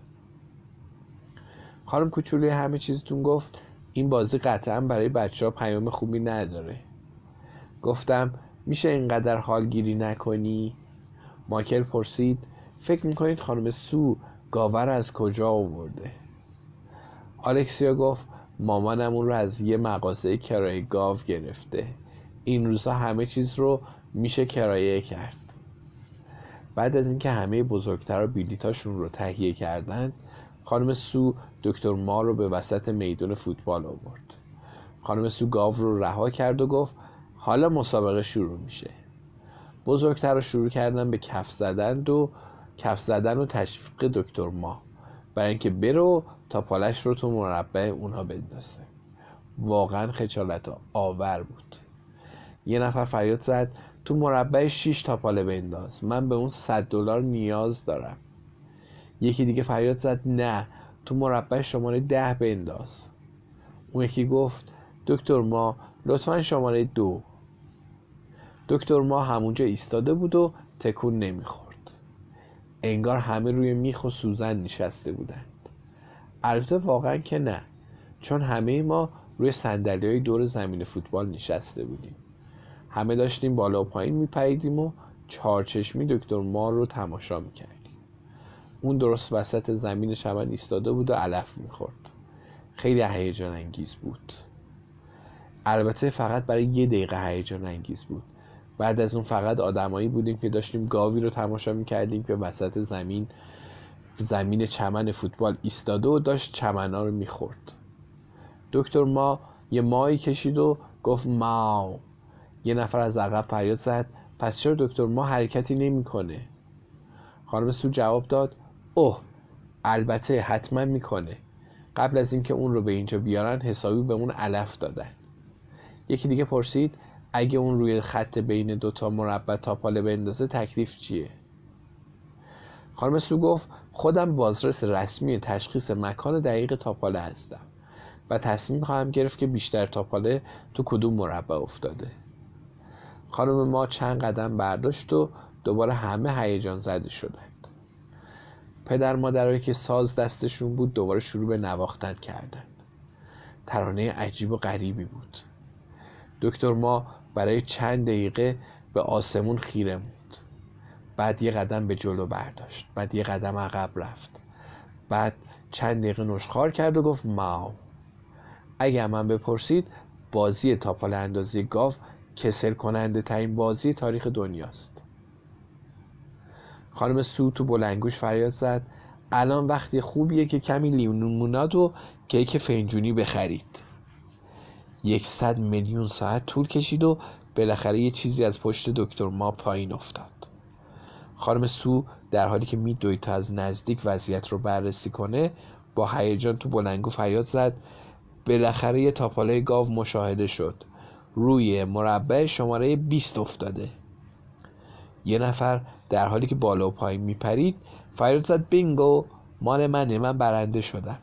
خانم کوچولوی همه چیزتون گفت این بازی قطعا برای بچه ها پیام خوبی نداره. گفتم میشه اینقدر حالگیری نکنی؟ مایکل پرسید فکر میکنید خانم سو گاوه رو از کجا آورده؟ الکسیا گفت مامانم اون رو از یه مغازه کرایه گاو گرفته. این روزا همه چیز رو میشه کرایه کرد. بعد از اینکه همه بزرگترها بلیطاشون رو تهیه کردند، خانم سو دکتر ما رو به وسط میدان فوتبال آورد. خانم سو گاو رو رها کرد و گفت حالا مسابقه شروع میشه. بزرگترها شروع کردن به کف زدن و کف زدن و تشویق دکتر ما برای اینکه برو تا پالش رو تو مربع اونها بندازه. واقعا خجالت آور بود. یه نفر فریاد زد تو مربع شش تا پاله بنداز، من به اون صد دلار نیاز دارم. یکی دیگه فریاد زد نه تو مربع شماره ده بنداز. اون یکی گفت دکتر ما لطفا شماره دو. دکتر ما همونجا ایستاده بود و تکون نمیخورد. انگار همه روی میخ و سوزن نشسته بودند. البته واقعا که نه، چون همه ما روی صندلی‌های دور زمین فوتبال نشسته بودیم. همه داشتیم بالا و پایین میپریدیم و چهارچشمی دکتر ما رو تماشا میکردیم. اون درست وسط زمین چمن ایستاده بود و علف میخورد. خیلی هیجان انگیز بود. البته فقط برای یه دقیقه هیجان انگیز بود. بعد از اون فقط آدمایی بودیم که داشتیم گاوی رو تماشا میکردیم که وسط زمین زمین چمن فوتبال ایستاده و داشت چمنا رو میخورد. دکتر ما یه مایی کشید و گفت ماو. یه نفر از عقب فریاد زد پس چرا دکتر ما حرکتی نمیکنه؟ خانم سو جواب داد اوه البته حتما میکنه. قبل از اینکه اون رو به اینجا بیارن حسابی به اون علف دادن. یکی دیگه پرسید اگه اون روی خط بین دوتا مربع تاپاله بندازه تکلیف چیه؟ خانم سو گفت خودم بازرس رسمی تشخیص مکان دقیق تاپاله هستم و تصمیم خواهم گرفت که بیشتر تاپاله تو کدوم مربع افتاده. خانم ما چند قدم برداشت و دوباره همه هیجان زده شدند. پدر مادرایی که ساز دستشون بود دوباره شروع به نواختن کردند. ترانه عجیب و غریبی بود. دکتر ما برای چند دقیقه به آسمون خیره موند. بعد یه قدم به جلو برداشت. بعد یه قدم عقب رفت. بعد چند دقیقه نشخوار کرد و گفت ماو. اگه من بپرسید بازی تاپاله اندازی گاو کسل کننده ترین بازی تاریخ دنیاست. خانم سو تو بلندگوش فریاد زد الان وقتی خوبیه که کمی لیموناد و کیک فنجونی بخرید. یکصد میلیون ساعت طول کشید و بالاخره یه چیزی از پشت دکتر ما پایین افتاد. خانم سو در حالی که میدوید تا از نزدیک وضعیت رو بررسی کنه با هیجان تو بلندگو فریاد زد بالاخره یه تاپاله گاو مشاهده شد. روی مربع شماره بیست افتاده. یه نفر در حالی که بالا و پایین میپرید فریاد زد بینگو مال منه من برنده شدم.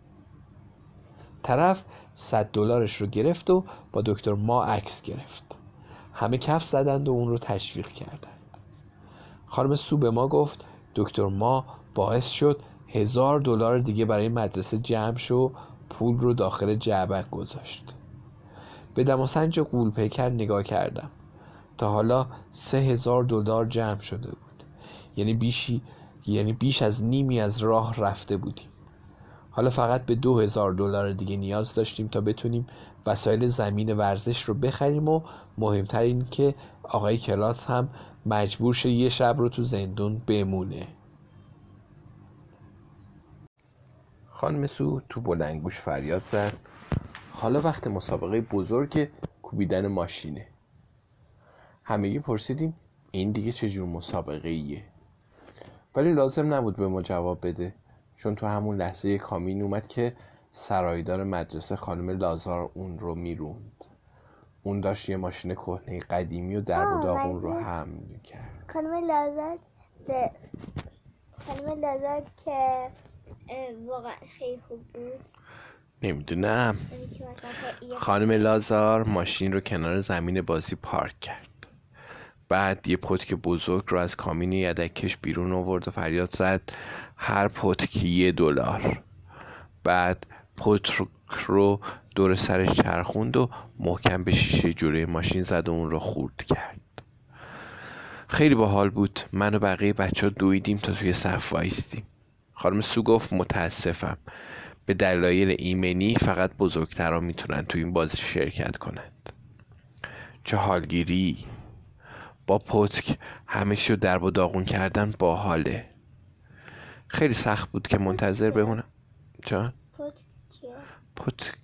طرف صد دلارش رو گرفت و با دکتر ما عکس گرفت. همه کف زدند و اون رو تشویق کردند. خانم سو به ما گفت دکتر ما باعث شد هزار دلار دیگه برای مدرسه جمع شو پول رو داخل جعبه گذاشت. به دماسنج غول پیکر نگاه کردم. تا حالا سه هزار دلار جمع شده بود. یعنی بیشی یعنی بیش از نیمی از راه رفته بودیم. حالا فقط به دو هزار دلار دیگه نیاز داشتیم تا بتونیم وسایل زمین ورزش رو بخریم و مهمتر این که آقای کلاس هم مجبور شه یه شب رو تو زندون بمونه. خانم سو تو بلندگوش فریاد زد حالا وقت مسابقه بزرگ کوبیدن ماشینه. همگی پرسیدیم این دیگه چه جور مسابقه ایه؟ ولی لازم نبود به ما جواب بده، چون تو همون لحظه یک کامین اومد که سرایدار مدرسه خانم لازار اون رو میروند. اون داشت یه ماشین کهنه قدیمی و درب و داغون رو حمل میکرد. خانم لازار ده... خانم لازار که واقعا خیلی خوب بود. نمیدونم. خانم لازار ماشین رو کنار زمین بازی پارک کرد. بعد یه پتک بزرگ رو از کامین یدکش بیرون آورد و فریاد زد هر پتک یه دلار. بعد پتک رو دور سرش چرخوند و محکم به شیشه جلوی ماشین زد و اون رو خورد کرد. خیلی باحال بود. من و بقیه بچه ها دویدیم تا توی صف وایستیم. خانم سو گفت متاسفم، به دلایل ایمنی فقط بزرگترها میتونن تو این بازی شرکت کنند. چه حالگیری! با پتک همه چی رو درب و داغون کردن باحاله. خیلی سخت بود که منتظر بمونم. جان؟ پتک چیه؟ پتک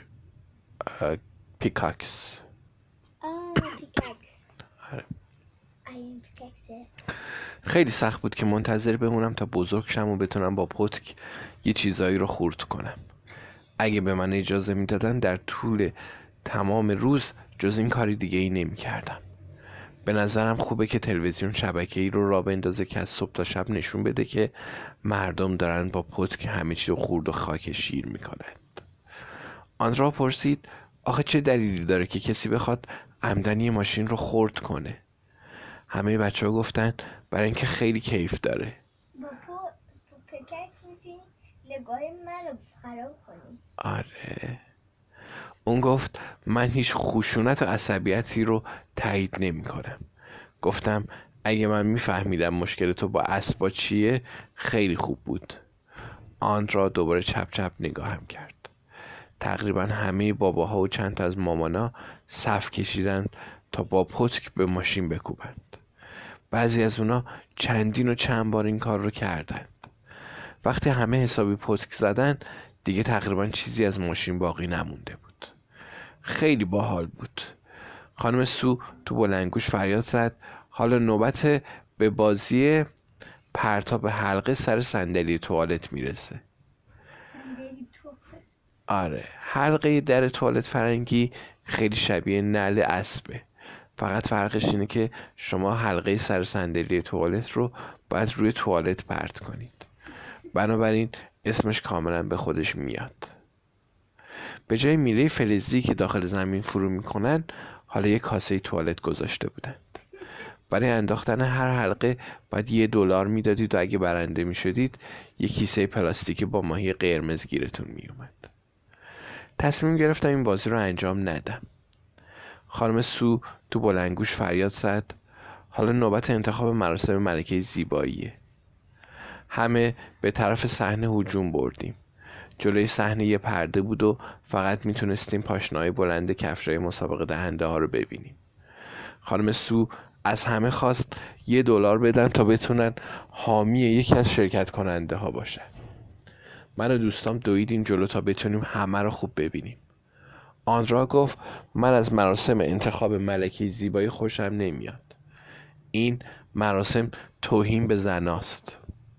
پیکاکس. آه پیکاکس. آره. این پیکاکسه. خیلی سخت بود که منتظر بمونم تا بزرگ شم و بتونم با پتک یه چیزایی رو خورد کنم. اگه به من اجازه میدادن در طول تمام روز جز این کاری دیگه ای نمی کردم. به نظرم خوبه که تلویزیون شبکه‌ای رو راه بندازه که از صبح تا شب نشون بده که مردم دارن با پتک همه چی رو خورد و خاک شیر میکنند. آن را پرسید آخه چه دلیلی داره که کسی بخواد عمدنی ماشین رو خرد کنه. همه بچه ها گفتن برای اینکه خیلی کیف داره. بابا تو پکک میتونی نگاه من رو خراب کنی. آره. اون گفت من هیچ خشونت و عصبیتی رو تایید نمی کنم. گفتم اگه من میفهمیدم مشکل تو با اسبا چیه خیلی خوب بود. آن را دوباره چپ چپ نگاهم کرد. تقریبا همه باباها و چند تا از مامانا صف کشیدن تا با پتک به ماشین بکوبند. بعضی از اونا چندین و چند بار این کار رو کردند. وقتی همه حسابی پتک زدن دیگه تقریبا چیزی از ماشین باقی نمونده بود. خیلی باحال بود. خانم سو تو بلندگوش فریاد زد حالا نوبت به بازی پرتاب حلقه سر صندلی توالت میرسه. صندلی توالت؟ آره، حلقه در توالت فرنگی خیلی شبیه نعل اسبه. فقط فرقش اینه که شما حلقه سر صندلی توالت رو باید روی توالت پرت کنید. بنابراین اسمش کاملا به خودش میاد. به جای میله فلزی که داخل زمین فرو میکنن حالا یک کاسه توالت گذاشته بودند. برای انداختن هر حلقه باید یه دلار میدادید و اگه برنده میشدید یک کیسه پلاستیکی با ماهی قرمز گیرتون میومد. تصمیم گرفتم این بازی رو انجام ندم. خانم سو تو بلندگوش فریاد زد حالا نوبت انتخاب مراسم ملکه زیباییه. همه به طرف صحنه هجوم بردیم. جلوی صحنه یه پرده بود و فقط میتونستیم پاشنه‌های بلند کفشای مسابقه دهنده ها رو ببینیم. خانم سو از همه خواست یه دلار بدن تا بتونن حامی یکی از شرکت کننده ها باشن. من و دوستام دویدیم جلو تا بتونیم همه رو خوب ببینیم. آندرا گفت من از مراسم انتخاب ملکه زیبایی خوشم نمیاد. این مراسم توهین به زناست.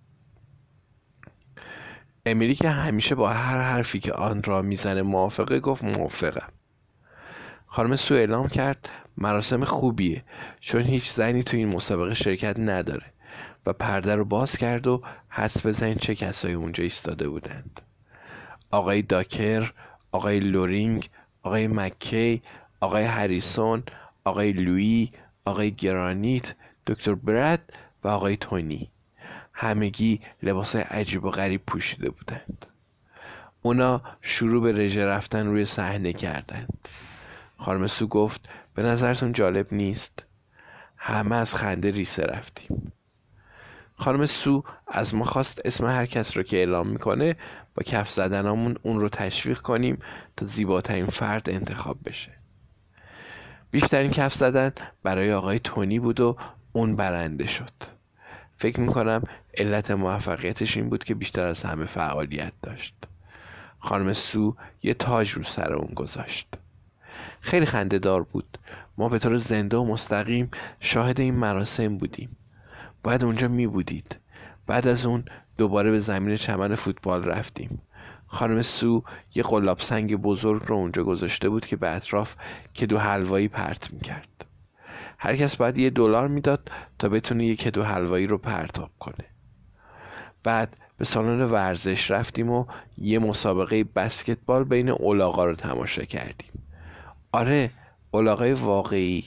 امیلی که همیشه با هر حرفی که آندرا میزنه موافقه گفت موافقم. خانم سو اعلام کرد مراسم خوبیه چون هیچ زنی تو این مسابقه شرکت نداره و پرده رو باز کرد و حدس بزنید چه کسایی اونجا ایستاده بودند. آقای داکر، آقای لورینگ، آقای مکی، آقای هریسون، آقای لویی، آقای گرانیت، دکتر برد و آقای تونی. همگی لباس عجیب و غریب پوشیده بودند. اونا شروع به رژه رفتن روی صحنه کردند. خانم سو گفت به نظرتون جالب نیست؟ همه از خنده ریسه رفتیم. خانم سو از ما خواست اسم هر کس رو که اعلام میکنه با کف زدنامون اون رو تشویق کنیم تا زیباترین فرد انتخاب بشه. بیشترین کف زدن برای آقای تونی بود و اون برنده شد. فکر میکنم علت موفقیتش این بود که بیشتر از همه فعالیت داشت. خانم سو یه تاج رو سر اون گذاشت. خیلی خنده دار بود. ما به طور زنده و مستقیم شاهد این مراسم بودیم. باید اونجا می بودید. بعد از اون دوباره به زمین چمن فوتبال رفتیم. خانم سو یه قلاب سنگ بزرگ رو اونجا گذاشته بود که به اطراف کدو حلوایی پرت میکرد. هر کس باید یه دلار میداد تا بتونه یه کدو حلوایی رو پرتاب کنه. بعد به سالن ورزش رفتیم و یه مسابقه بسکتبال بین الاغا رو تماشا کردیم. آره، الاغای واقعی.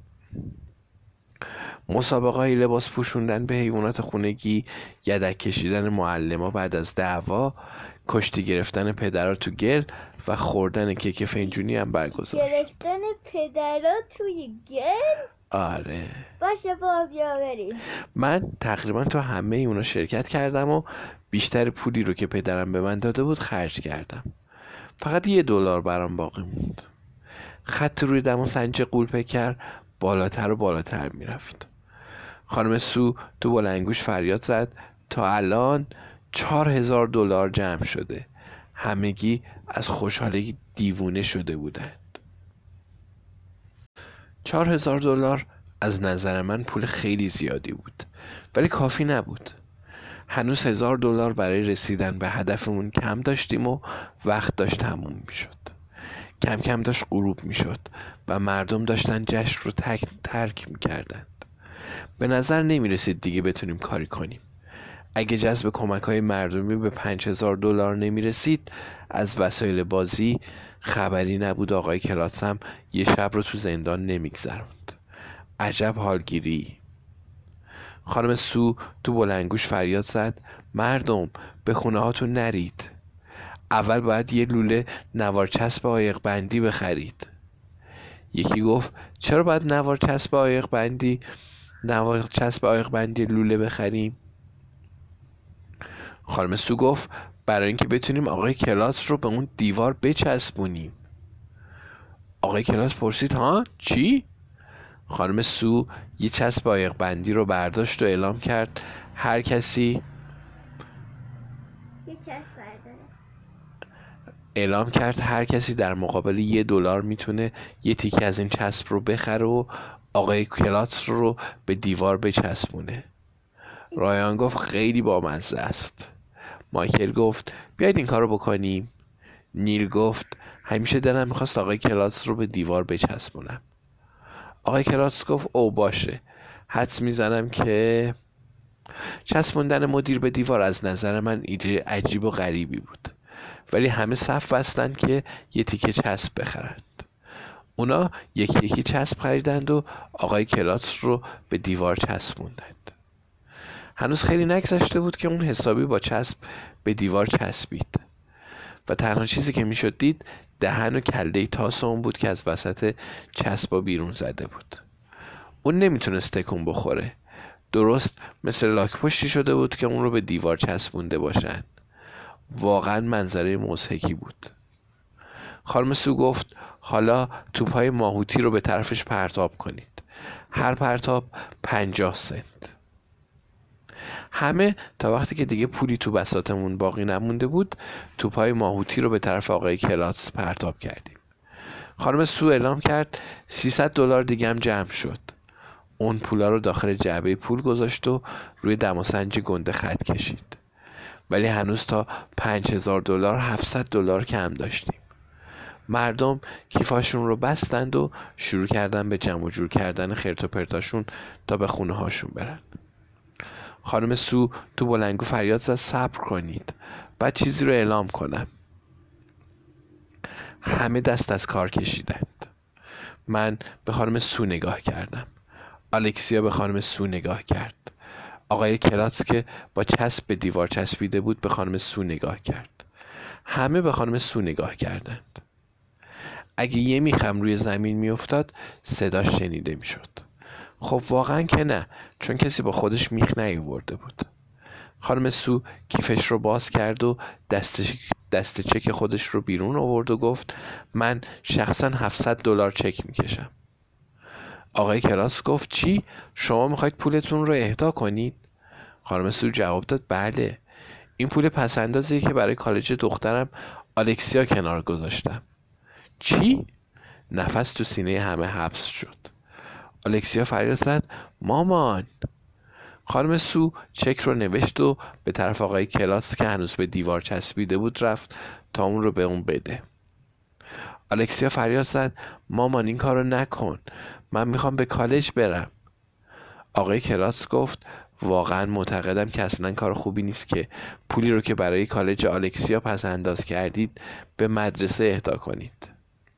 مسابقه های لباس پوشوندن به حیوانات خونگی، یدک کشیدن معلما بعد از دعوا، کشتی گرفتن پدرها تو گل و خوردن کیک فنجونی هم برگزار شد. گرفتن پدرها توی گل؟ آره. باشه با بیا بریم. من تقریبا تو همه اونا شرکت کردم و بیشتر پولی رو که پدرم به من داده بود خرج کردم. فقط یه دلار برام باقی موند. خط روی دم و سنج غول‌پیکر بالاتر و بالاتر میرفت. خانم سو تو بلندگوش فریاد زد تا الان چهار هزار دلار جمع شده. همگی از خوشحالی دیوونه شده بودند. چهار هزار دلار از نظر من پول خیلی زیادی بود، ولی کافی نبود. هنوز هزار دلار برای رسیدن به هدفمون کم داشتیم و وقت داشت تموم میشد. کم کم داشت غروب میشد و مردم داشتن جشن رو تک ترک میکردند. به نظر نمیرسید دیگه بتونیم کاری کنیم. اگه جذب کمک‌های مردمی به پنج هزار دلار نمی‌رسید، از وسایل بازی خبری نبود. آقای کلاتس هم یه شب رو تو زندان نمیگذروند. عجب حالگیری. خانم سو تو بلندگوش فریاد زد: مردم به خونه هاتون نرید. اول باید یه لوله نوار چسب عایق بندی بخرید. یکی گفت: چرا باید نوار چسب عایق بندی نوار چسب عایق بندی لوله بخریم؟ خانم سو گفت: برای اینکه بتونیم آقای کلاتس رو به اون دیوار بچسبونیم. آقای کلاتس پرسید: ها چی؟ خانم سو یه چسب عایق بندی رو برداشت و اعلام کرد هر کسی یه چسب برداره. اعلام کرد هر کسی در مقابل یه دلار میتونه یه تیکه از این چسب رو بخره و آقای کلاتس رو به دیوار بچسبونه. رایان گفت: خیلی بامزه است. مایکل گفت: بیاید این کار رو بکنیم. نیل گفت: همیشه دلم میخواست آقای کلاتس رو به دیوار بچسبونم. آقای کلاتس گفت: او باشه، حدس میزنم که چسبوندن مدیر به دیوار از نظر من ایده عجیب و غریبی بود، ولی همه صف بستند که یه تیکه چسب بخرند. اونا یکی یکی چسب خریدند و آقای کلاتس رو به دیوار چسبوندند. هنوز خیلی نگذشته بود که اون حسابی با چسب به دیوار چسبید و تنها چیزی که میشد دید دهن و کله تاس اون بود که از وسط چسبا بیرون زده بود. اون نمیتونست تکون بخوره. درست مثل لاک پشتی شده بود که اون رو به دیوار چسبونده باشن. واقعا منظره مضحکی بود. خانم سو گفت: حالا توپ‌های ماهوتی رو به طرفش پرتاب کنید. هر پرتاب پنجاه سنت. همه تا وقتی که دیگه پولی تو بساطمون باقی نمونده بود توپ‌های ماهوتی رو به طرف آقای کلاتس پرتاب کردیم. خانم سو اعلام کرد سیصد دلار دیگه هم جمع شد. اون پولا رو داخل جعبه پول گذاشت و روی دماسنج گنده خط کشید. ولی هنوز تا پنج هزار دلار هفتصد دلار کم داشتیم. مردم کیفاشون رو بستند و شروع کردن به جمع و جور کردن خرت و پرتاشون تا به خونه هاشون برن. خانم سو تو بلندگو فریاد زد: صبر کنید، بعد چیزی رو اعلام کنم. همه دست از کار کشیدند. من به خانم سو نگاه کردم. الکسیا به خانم سو نگاه کرد. آقای کلاتس که با چسب به دیوار چسبیده بود به خانم سو نگاه کرد. همه به خانم سو نگاه کردند. اگه یه میخم روی زمین میافتاد صداش شنیده میشد. خب واقعا که نه، چون کسی با خودش میخ نیاورده بود. خانم سو کیفش رو باز کرد و دست دست چک خودش رو بیرون آورد و گفت: من شخصا هفتصد دلار چک میکشم. آقای کلاتس گفت: چی؟ شما میخواید پولتون رو اهدا کنید؟ خانم سو جواب داد: بله، این پول پسندازیه که برای کالج دخترم الکسیا کنار گذاشتم. چی؟ نفس تو سینه همه حبس شد. الکسیا فریاد زد: مامان! خانم سو چک رو نوشت و به طرف آقای کلاتس که هنوز به دیوار چسبیده بود رفت تا اون رو به اون بده. الکسیا فریاد زد: مامان این کارو نکن، من میخوام به کالج برم. آقای کلاتس گفت: واقعا معتقدم که اصلا کار خوبی نیست که پولی رو که برای کالج الکسیا پس انداز کردید به مدرسه اهدا کنید.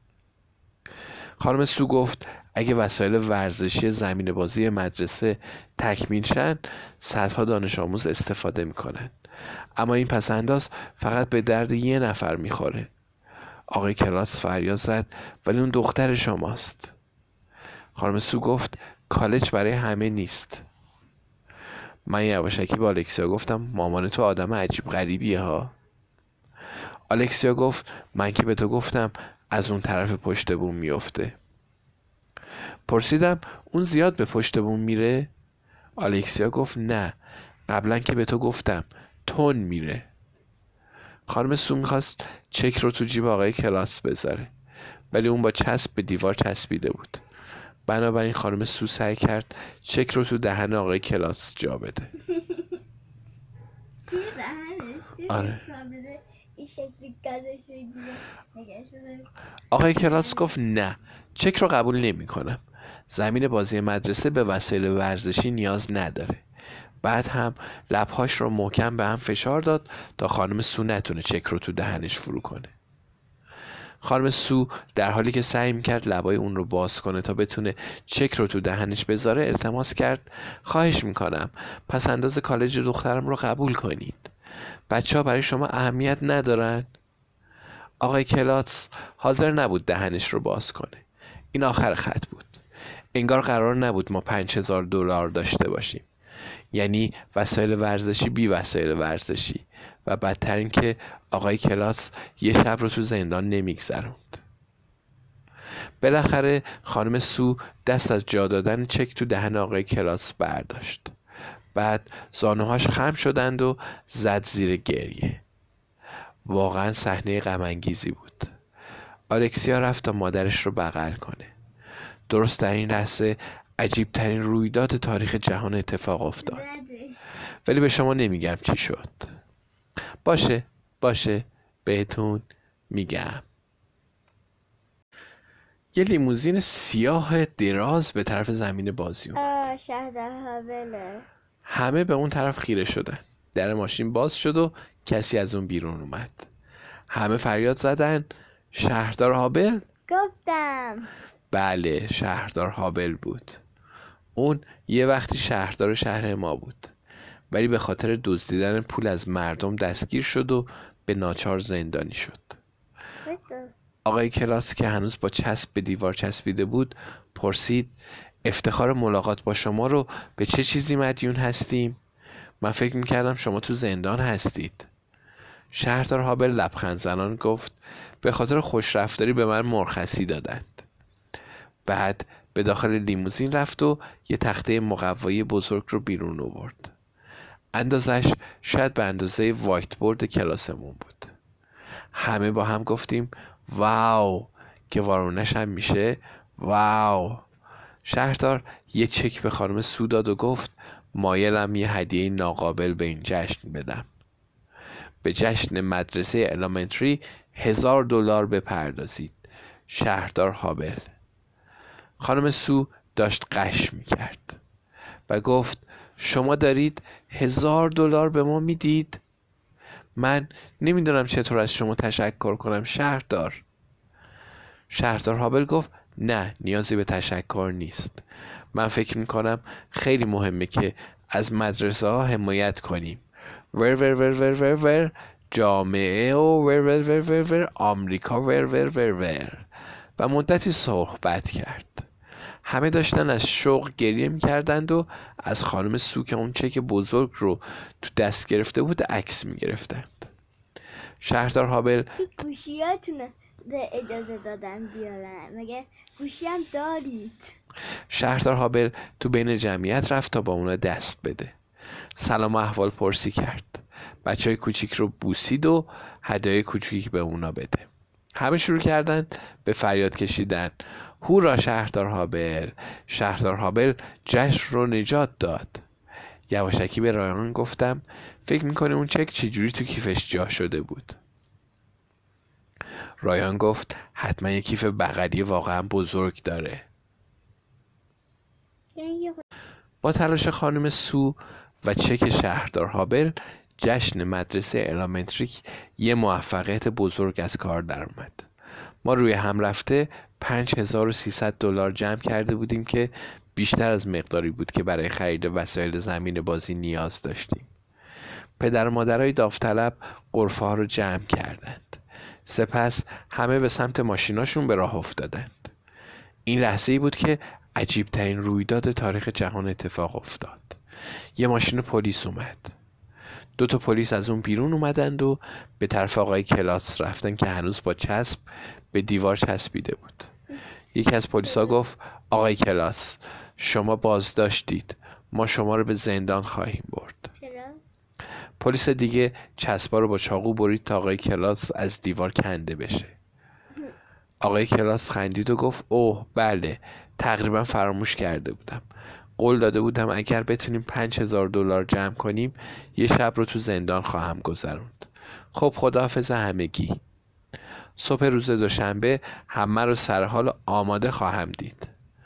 خانم سو گفت: اگه وسایل ورزشی زمین بازی مدرسه تکمیل شن صدها دانش آموز استفاده میکنن، اما این پسنداز فقط به درد یه نفر میخوره. آقای کلاتس فریاد زد: ولی اون دختر شماست. خانم سو گفت: کالج برای همه نیست. من یواشکی با الکسیا گفتم: مامان تو آدم عجیب غریبیه ها. الکسیا گفت: من که به تو گفتم از اون طرف پشت بوم میفته. پرسیدم: اون زیاد به پشت بوم میره؟ الکسیا گفت: نه، قبلا که به تو گفتم تون میره. خانم سو میخواست چک رو تو جیب آقای کلاتس بذاره، ولی اون با چسب به دیوار چسبیده بود. بنابراین خانم سو سعی کرد چک رو تو دهن آقای کلاتس جا بده. آره. آقای کلاتس گفت: نه، چک رو قبول نمی کنم. زمین بازی مدرسه به وسایل ورزشی نیاز نداره. بعد هم لبهاش رو محکم به هم فشار داد تا خانم سو نتونه چک رو تو دهنش فرو کنه. خانم سو در حالی که سعی میکرد لبای اون رو باز کنه تا بتونه چک رو تو دهنش بذاره التماس کرد خواهش میکنم پس انداز کالج دخترم رو قبول کنید. بچه ها برای شما اهمیت ندارن؟ آقای کلاتس حاضر نبود دهنش رو باز کنه. این آخر خط بود. انگار قرار نبود ما پنج هزار دلار داشته باشیم. یعنی وسایل ورزشی بی وسایل ورزشی و بدتر این که آقای کلاتس یه شب رو تو زندان نمیگذروند. بالاخره خانم سو دست از جا دادن چک تو دهن آقای کلاتس برداشت. بعد زانوهاش خم شدند و زد زیر گریه. واقعا صحنه غم انگیزی بود. آلکسیا رفت تا مادرش رو بغل کنه. درست در این لحظه عجیب ترین رویداد تاریخ جهان اتفاق افتاد. ولی به شما نمیگم چی شد. باشه باشه بهتون میگم. یه لیموزین سیاه دراز به طرف زمین بازی اومد. شهردار هابله. همه به اون طرف خیره شدن. در ماشین باز شد و کسی از اون بیرون اومد. همه فریاد زدن شهردار هابل؟ گفتم. بله شهردار هابل بود. اون یه وقتی شهردار شهر ما بود، ولی به خاطر دزدیدن پول از مردم دستگیر شد و به ناچار زندانی شد. آقای کلاس که هنوز با چسب به دیوار چسبیده بود پرسید افتخار ملاقات با شما رو به چه چیزی مدیون هستیم؟ من فکر میکردم شما تو زندان هستید. شهردار هابل لبخند زنان گفت به خاطر خوشرفتاری به من مرخصی دادند. بعد به داخل لیموزین رفت و یه تخته مقوایی بزرگ رو بیرون آورد. اندازش شاید به اندازه وایت بورد کلاسمون بود. همه با هم گفتیم واو، که وارونش هم میشه واو. شهردار یه چک به خانم سو داد و گفت مایلم یه هدیه ناقابل به این جشن بدم. به جشن مدرسه الامنتری هزار دلار بپردازید. شهردار هابل. خانم سو داشت قش میکرد و گفت شما دارید هزار دلار به ما میدید؟ من نمیدونم چطور از شما تشکر کنم شهردار. شهردار هابل گفت نه نیازی به تشکر نیست. من فکر میکنم خیلی مهمه که از مدرسه ها حمایت کنیم. ور ور ور ور ور ور جامعه و ور ور ور ور ور آمریکا ور ور ور ور و مدتی صحبت کرد. همه داشتن از شوق گریه میکردند و از خانم سو که اون چک بزرگ رو تو دست گرفته بود عکس میگرفتند. شهردار هابل گوشیاتونه اجازه دادن بیارن، مگه گوشی هم دارید؟ شهردار هابل تو بین جمعیت رفت تا با اونا دست بده. سلام و احوال پرسی کرد. بچه های کوچیک رو بوسید و هدایای کوچیک به اونا بده. همه شروع کردن به فریاد کشیدن هورا شهردار هابل، شهردار هابل جشن رو نجات داد. یواشکی به رایان گفتم فکر میکنه اون چک چجوری تو کیفش جا شده بود؟ رایان گفت حتما یه کیف بغلی واقعا بزرگ داره. با تلاش خانم سو و چک شهردار هابل جشن مدرسه الامنتریک یه موفقیت بزرگ از کار در اومد. ما روی هم رفته پنج هزار و سیصد دلار جمع کرده بودیم که بیشتر از مقداری بود که برای خرید وسایل زمین بازی نیاز داشتیم. پدر و مادرای داوطلب غرفه ها رو جمع کردند. سپس همه به سمت ماشیناشون به راه افتادند. این لحظه‌ای بود که عجیب ترین رویداد تاریخ جهان اتفاق افتاد. یه ماشین پلیس اومد. دو تا پلیس از اون بیرون اومدند و به طرف آقای کلاس رفتن که هنوز با چسب به دیوار چسبیده بود. یکی از پلیسا گفت آقای کلاس شما بازداشتید، ما شما رو به زندان خواهیم برد. پلیس دیگه چسبا رو با چاقو برید تا آقای کلاس از دیوار کنده بشه. آقای کلاس خندید و گفت اوه بله تقریبا فراموش کرده بودم. قول داده بودم اگر بتونیم پنج هزار دلار جمع کنیم یه شب رو تو زندان خواهم گذروند. خب خداحافظ همگی. صبح روز دوشنبه همه رو سر حال آماده خواهم دید.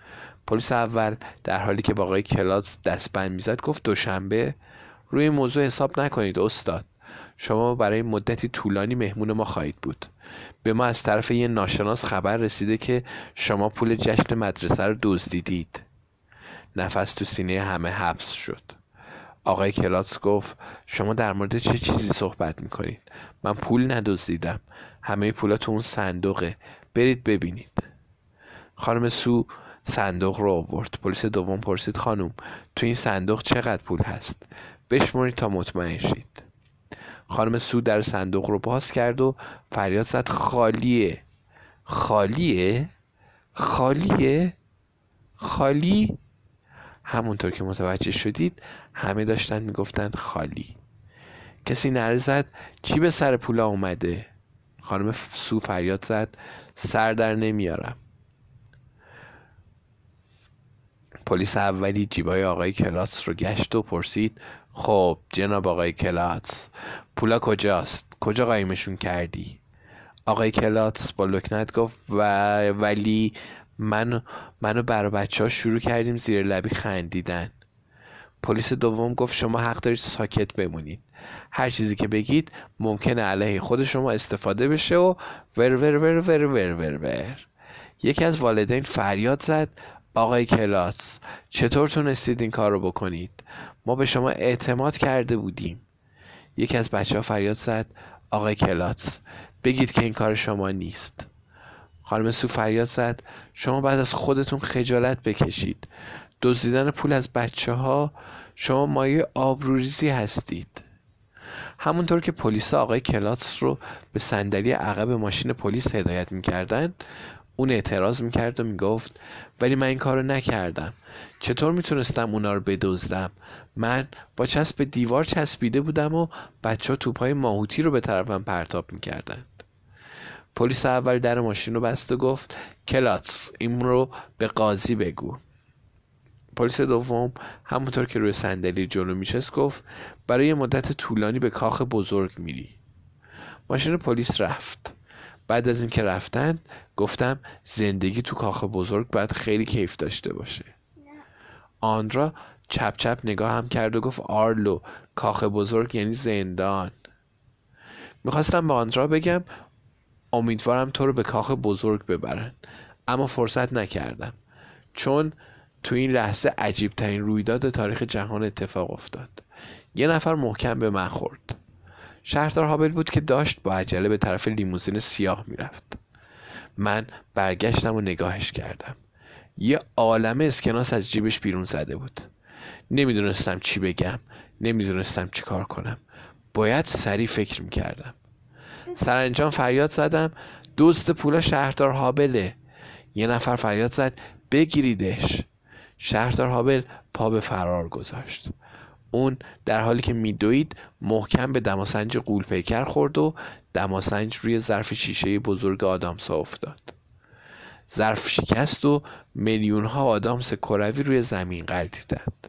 پلیس اول در حالی که با آقای کلاتس دستبند میزد گفت دوشنبه. روی این موضوع حساب نکنید استاد. شما برای مدتی طولانی مهمون ما خواهید بود. به ما از طرف یه ناشناس خبر رسیده که شما پول جشن مدرسه رو دزدیدید. نفس تو سینه همه حبس شد. آقای کلاتس گفت شما در مورد چه چیزی صحبت میکنید؟ من پول ندزدیدم. همه پولا تو اون صندوقه. برید ببینید. خانم سو صندوق رو آورد. پلیس دوم پرسید خانم تو این صندوق چقدر پول هست؟ بشمرید تا مطمئن شید. خانم سو در صندوق رو باز کرد و فریاد زد خالیه. خالیه؟ خالیه؟ خالی؟ همونطور که متوجه شدید همه داشتن میگفتن خالی. کسی نره زد چی به سر پولا اومده؟ خانم سو فریاد زد سر در نمیارم. پلیس اولی جیبای آقای کلاتس رو گشت و پرسید خب جناب آقای کلاتس پولا کجاست؟ کجا قایمشون کردی؟ آقای کلاتس با لکنت گفت و ولی من منو برا بچه ها شروع کردیم زیر لبی خندیدن. پلیس دوم گفت شما حق دارید ساکت بمونید. هر چیزی که بگید ممکنه علیه خود شما استفاده بشه و ور ور ور ور ور ور ور. یکی از والدین فریاد زد آقای کلاتس چطور تونستید این کار رو بکنید؟ ما به شما اعتماد کرده بودیم. یکی از بچه ها فریاد زد آقای کلاتس بگید که این کار شما نیست. خانم سو فریاد زد شما بعد از خودتون خجالت بکشید. دزدیدن پول از بچه ها، شما مایه آبروریزی هستید. همونطور که پلیس آقای کلاتس رو به صندلی عقب ماشین پلیس هدایت میکردن اون اعتراض میکرد و میگفت ولی من این کارو نکردم. چطور میتونستم اونا رو بدزدم؟ من با چسب دیوار چسبیده بودم و بچه ها توپای ماهوتی رو به طرفم پرتاب میکردن. پلیس اول در ماشین رو بست و گفت کلاتس این رو به قاضی بگو. پلیس دوم همونطور که روی صندلی جلو میشست گفت برای مدت طولانی به کاخ بزرگ میری. ماشین پلیس رفت. بعد از اینکه رفتن گفتم زندگی تو کاخ بزرگ باید خیلی کیف داشته باشه. آندرا چپ چپ نگاه هم کرد و گفت آرلو کاخ بزرگ یعنی زندان. میخواستم به آندرا بگم امیدوارم تو رو به کاخ بزرگ ببرن اما فرصت نکردم چون تو این لحظه عجیب ترین رویداد تاریخ جهان اتفاق افتاد. یه نفر محکم به من خورد. شهردار هابل بود که داشت با عجله به طرف لیموزین سیاه میرفت. من برگشتم و نگاهش کردم. یه عالمه اسکناس از جیبش بیرون زده بود. نمیدونستم چی بگم. نمیدونستم چی کار کنم. باید سریع فکر میکردم. سرانجام فریاد زدم دوست پولا شهردار هابله. یه نفر فریاد زد بگیریدش. شهردار هابل پا به فرار گذاشت. اون در حالی که میدوید محکم به دماسنج غول‌پیکر خورد و دماسنج روی ظرف شیشه بزرگ آدامسا افتاد. ظرف شکست و میلیون ها آدامس کروی روی زمین غلتیدند.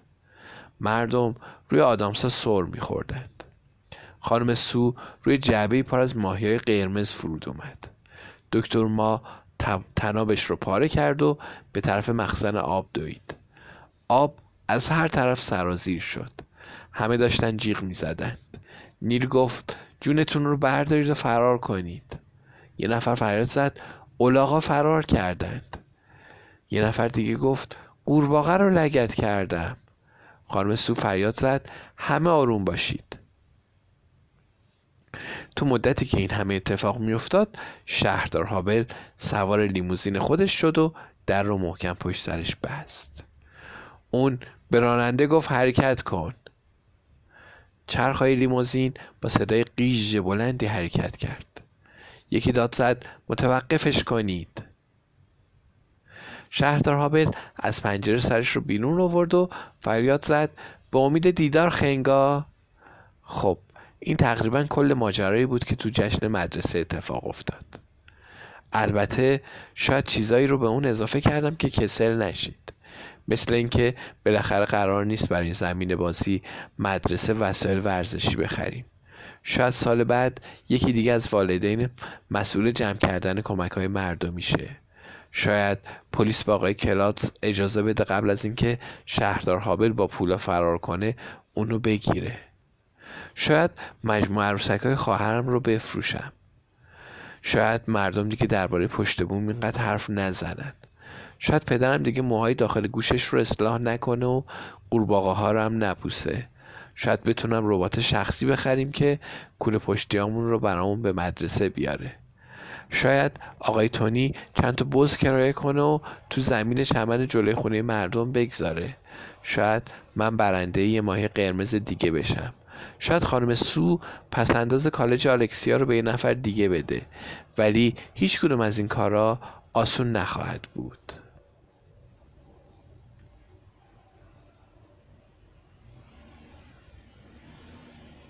مردم روی آدامسا سر میخوردند. خانم سو روی جعبه پر از ماهی‌های قرمز فرود اومد. دکتر ما تنابش رو پاره کرد و به طرف مخزن آب دوید. آب از هر طرف سرازیر شد. همه داشتن جیغ می زدند. نیل گفت جونتون رو بردارید و فرار کنید. یه نفر فریاد زد الاغا فرار کردند. یه نفر دیگه گفت قورباغه رو لگد کردم. خانم سو فریاد زد همه آروم باشید. تو مدتی که این همه اتفاق می افتاد شهردار هابل سوار لیموزین خودش شد و در رو محکم پشت سرش بست. اون به راننده گفت حرکت کن. چرخهای لیموزین با صدای قیژ بلندی حرکت کرد. یکی داد زد متوقفش کنید. شهردار هابل از پنجره سرش رو بیرون آورد و فریاد زد به امید دیدار خنگا. خب این تقریبا کل ماجرایی بود که تو جشن مدرسه اتفاق افتاد. البته شاید چیزایی رو به اون اضافه کردم که کسل نشید. مثل اینکه بالاخره قرار نیست برای زمین بازی مدرسه وسایل ورزشی بخریم. شاید سال بعد یکی دیگه از والدین مسئول جمع کردن کمک‌های مردمی شه. شاید پلیس به آقای کلاتس اجازه بده قبل از اینکه شهردار هابل با پولا فرار کنه اونو بگیره. شاید مجموعه عروسک‌های خواهرم رو بفروشم. شاید مردم دیگه درباره پشت بوم اینقدر حرف نزنن. شاید پدرم دیگه موهای داخل گوشش رو اصلاح نکنه و قورباغه ها رو هم نپوسه. شاید بتونم ربات شخصی بخریم که کوله پشتیامون رو برامون به مدرسه بیاره. شاید آقای تونی چند تا بز کرایه کنه و تو زمین چمن جلوی خونه مردم بگذاره. شاید من برنده یه ماهی قرمز دیگه بشم. شاید خانم سو پسنداز کالج آلکسیا رو به یه نفر دیگه بده. ولی هیچ کدوم از این کارا آسون نخواهد بود.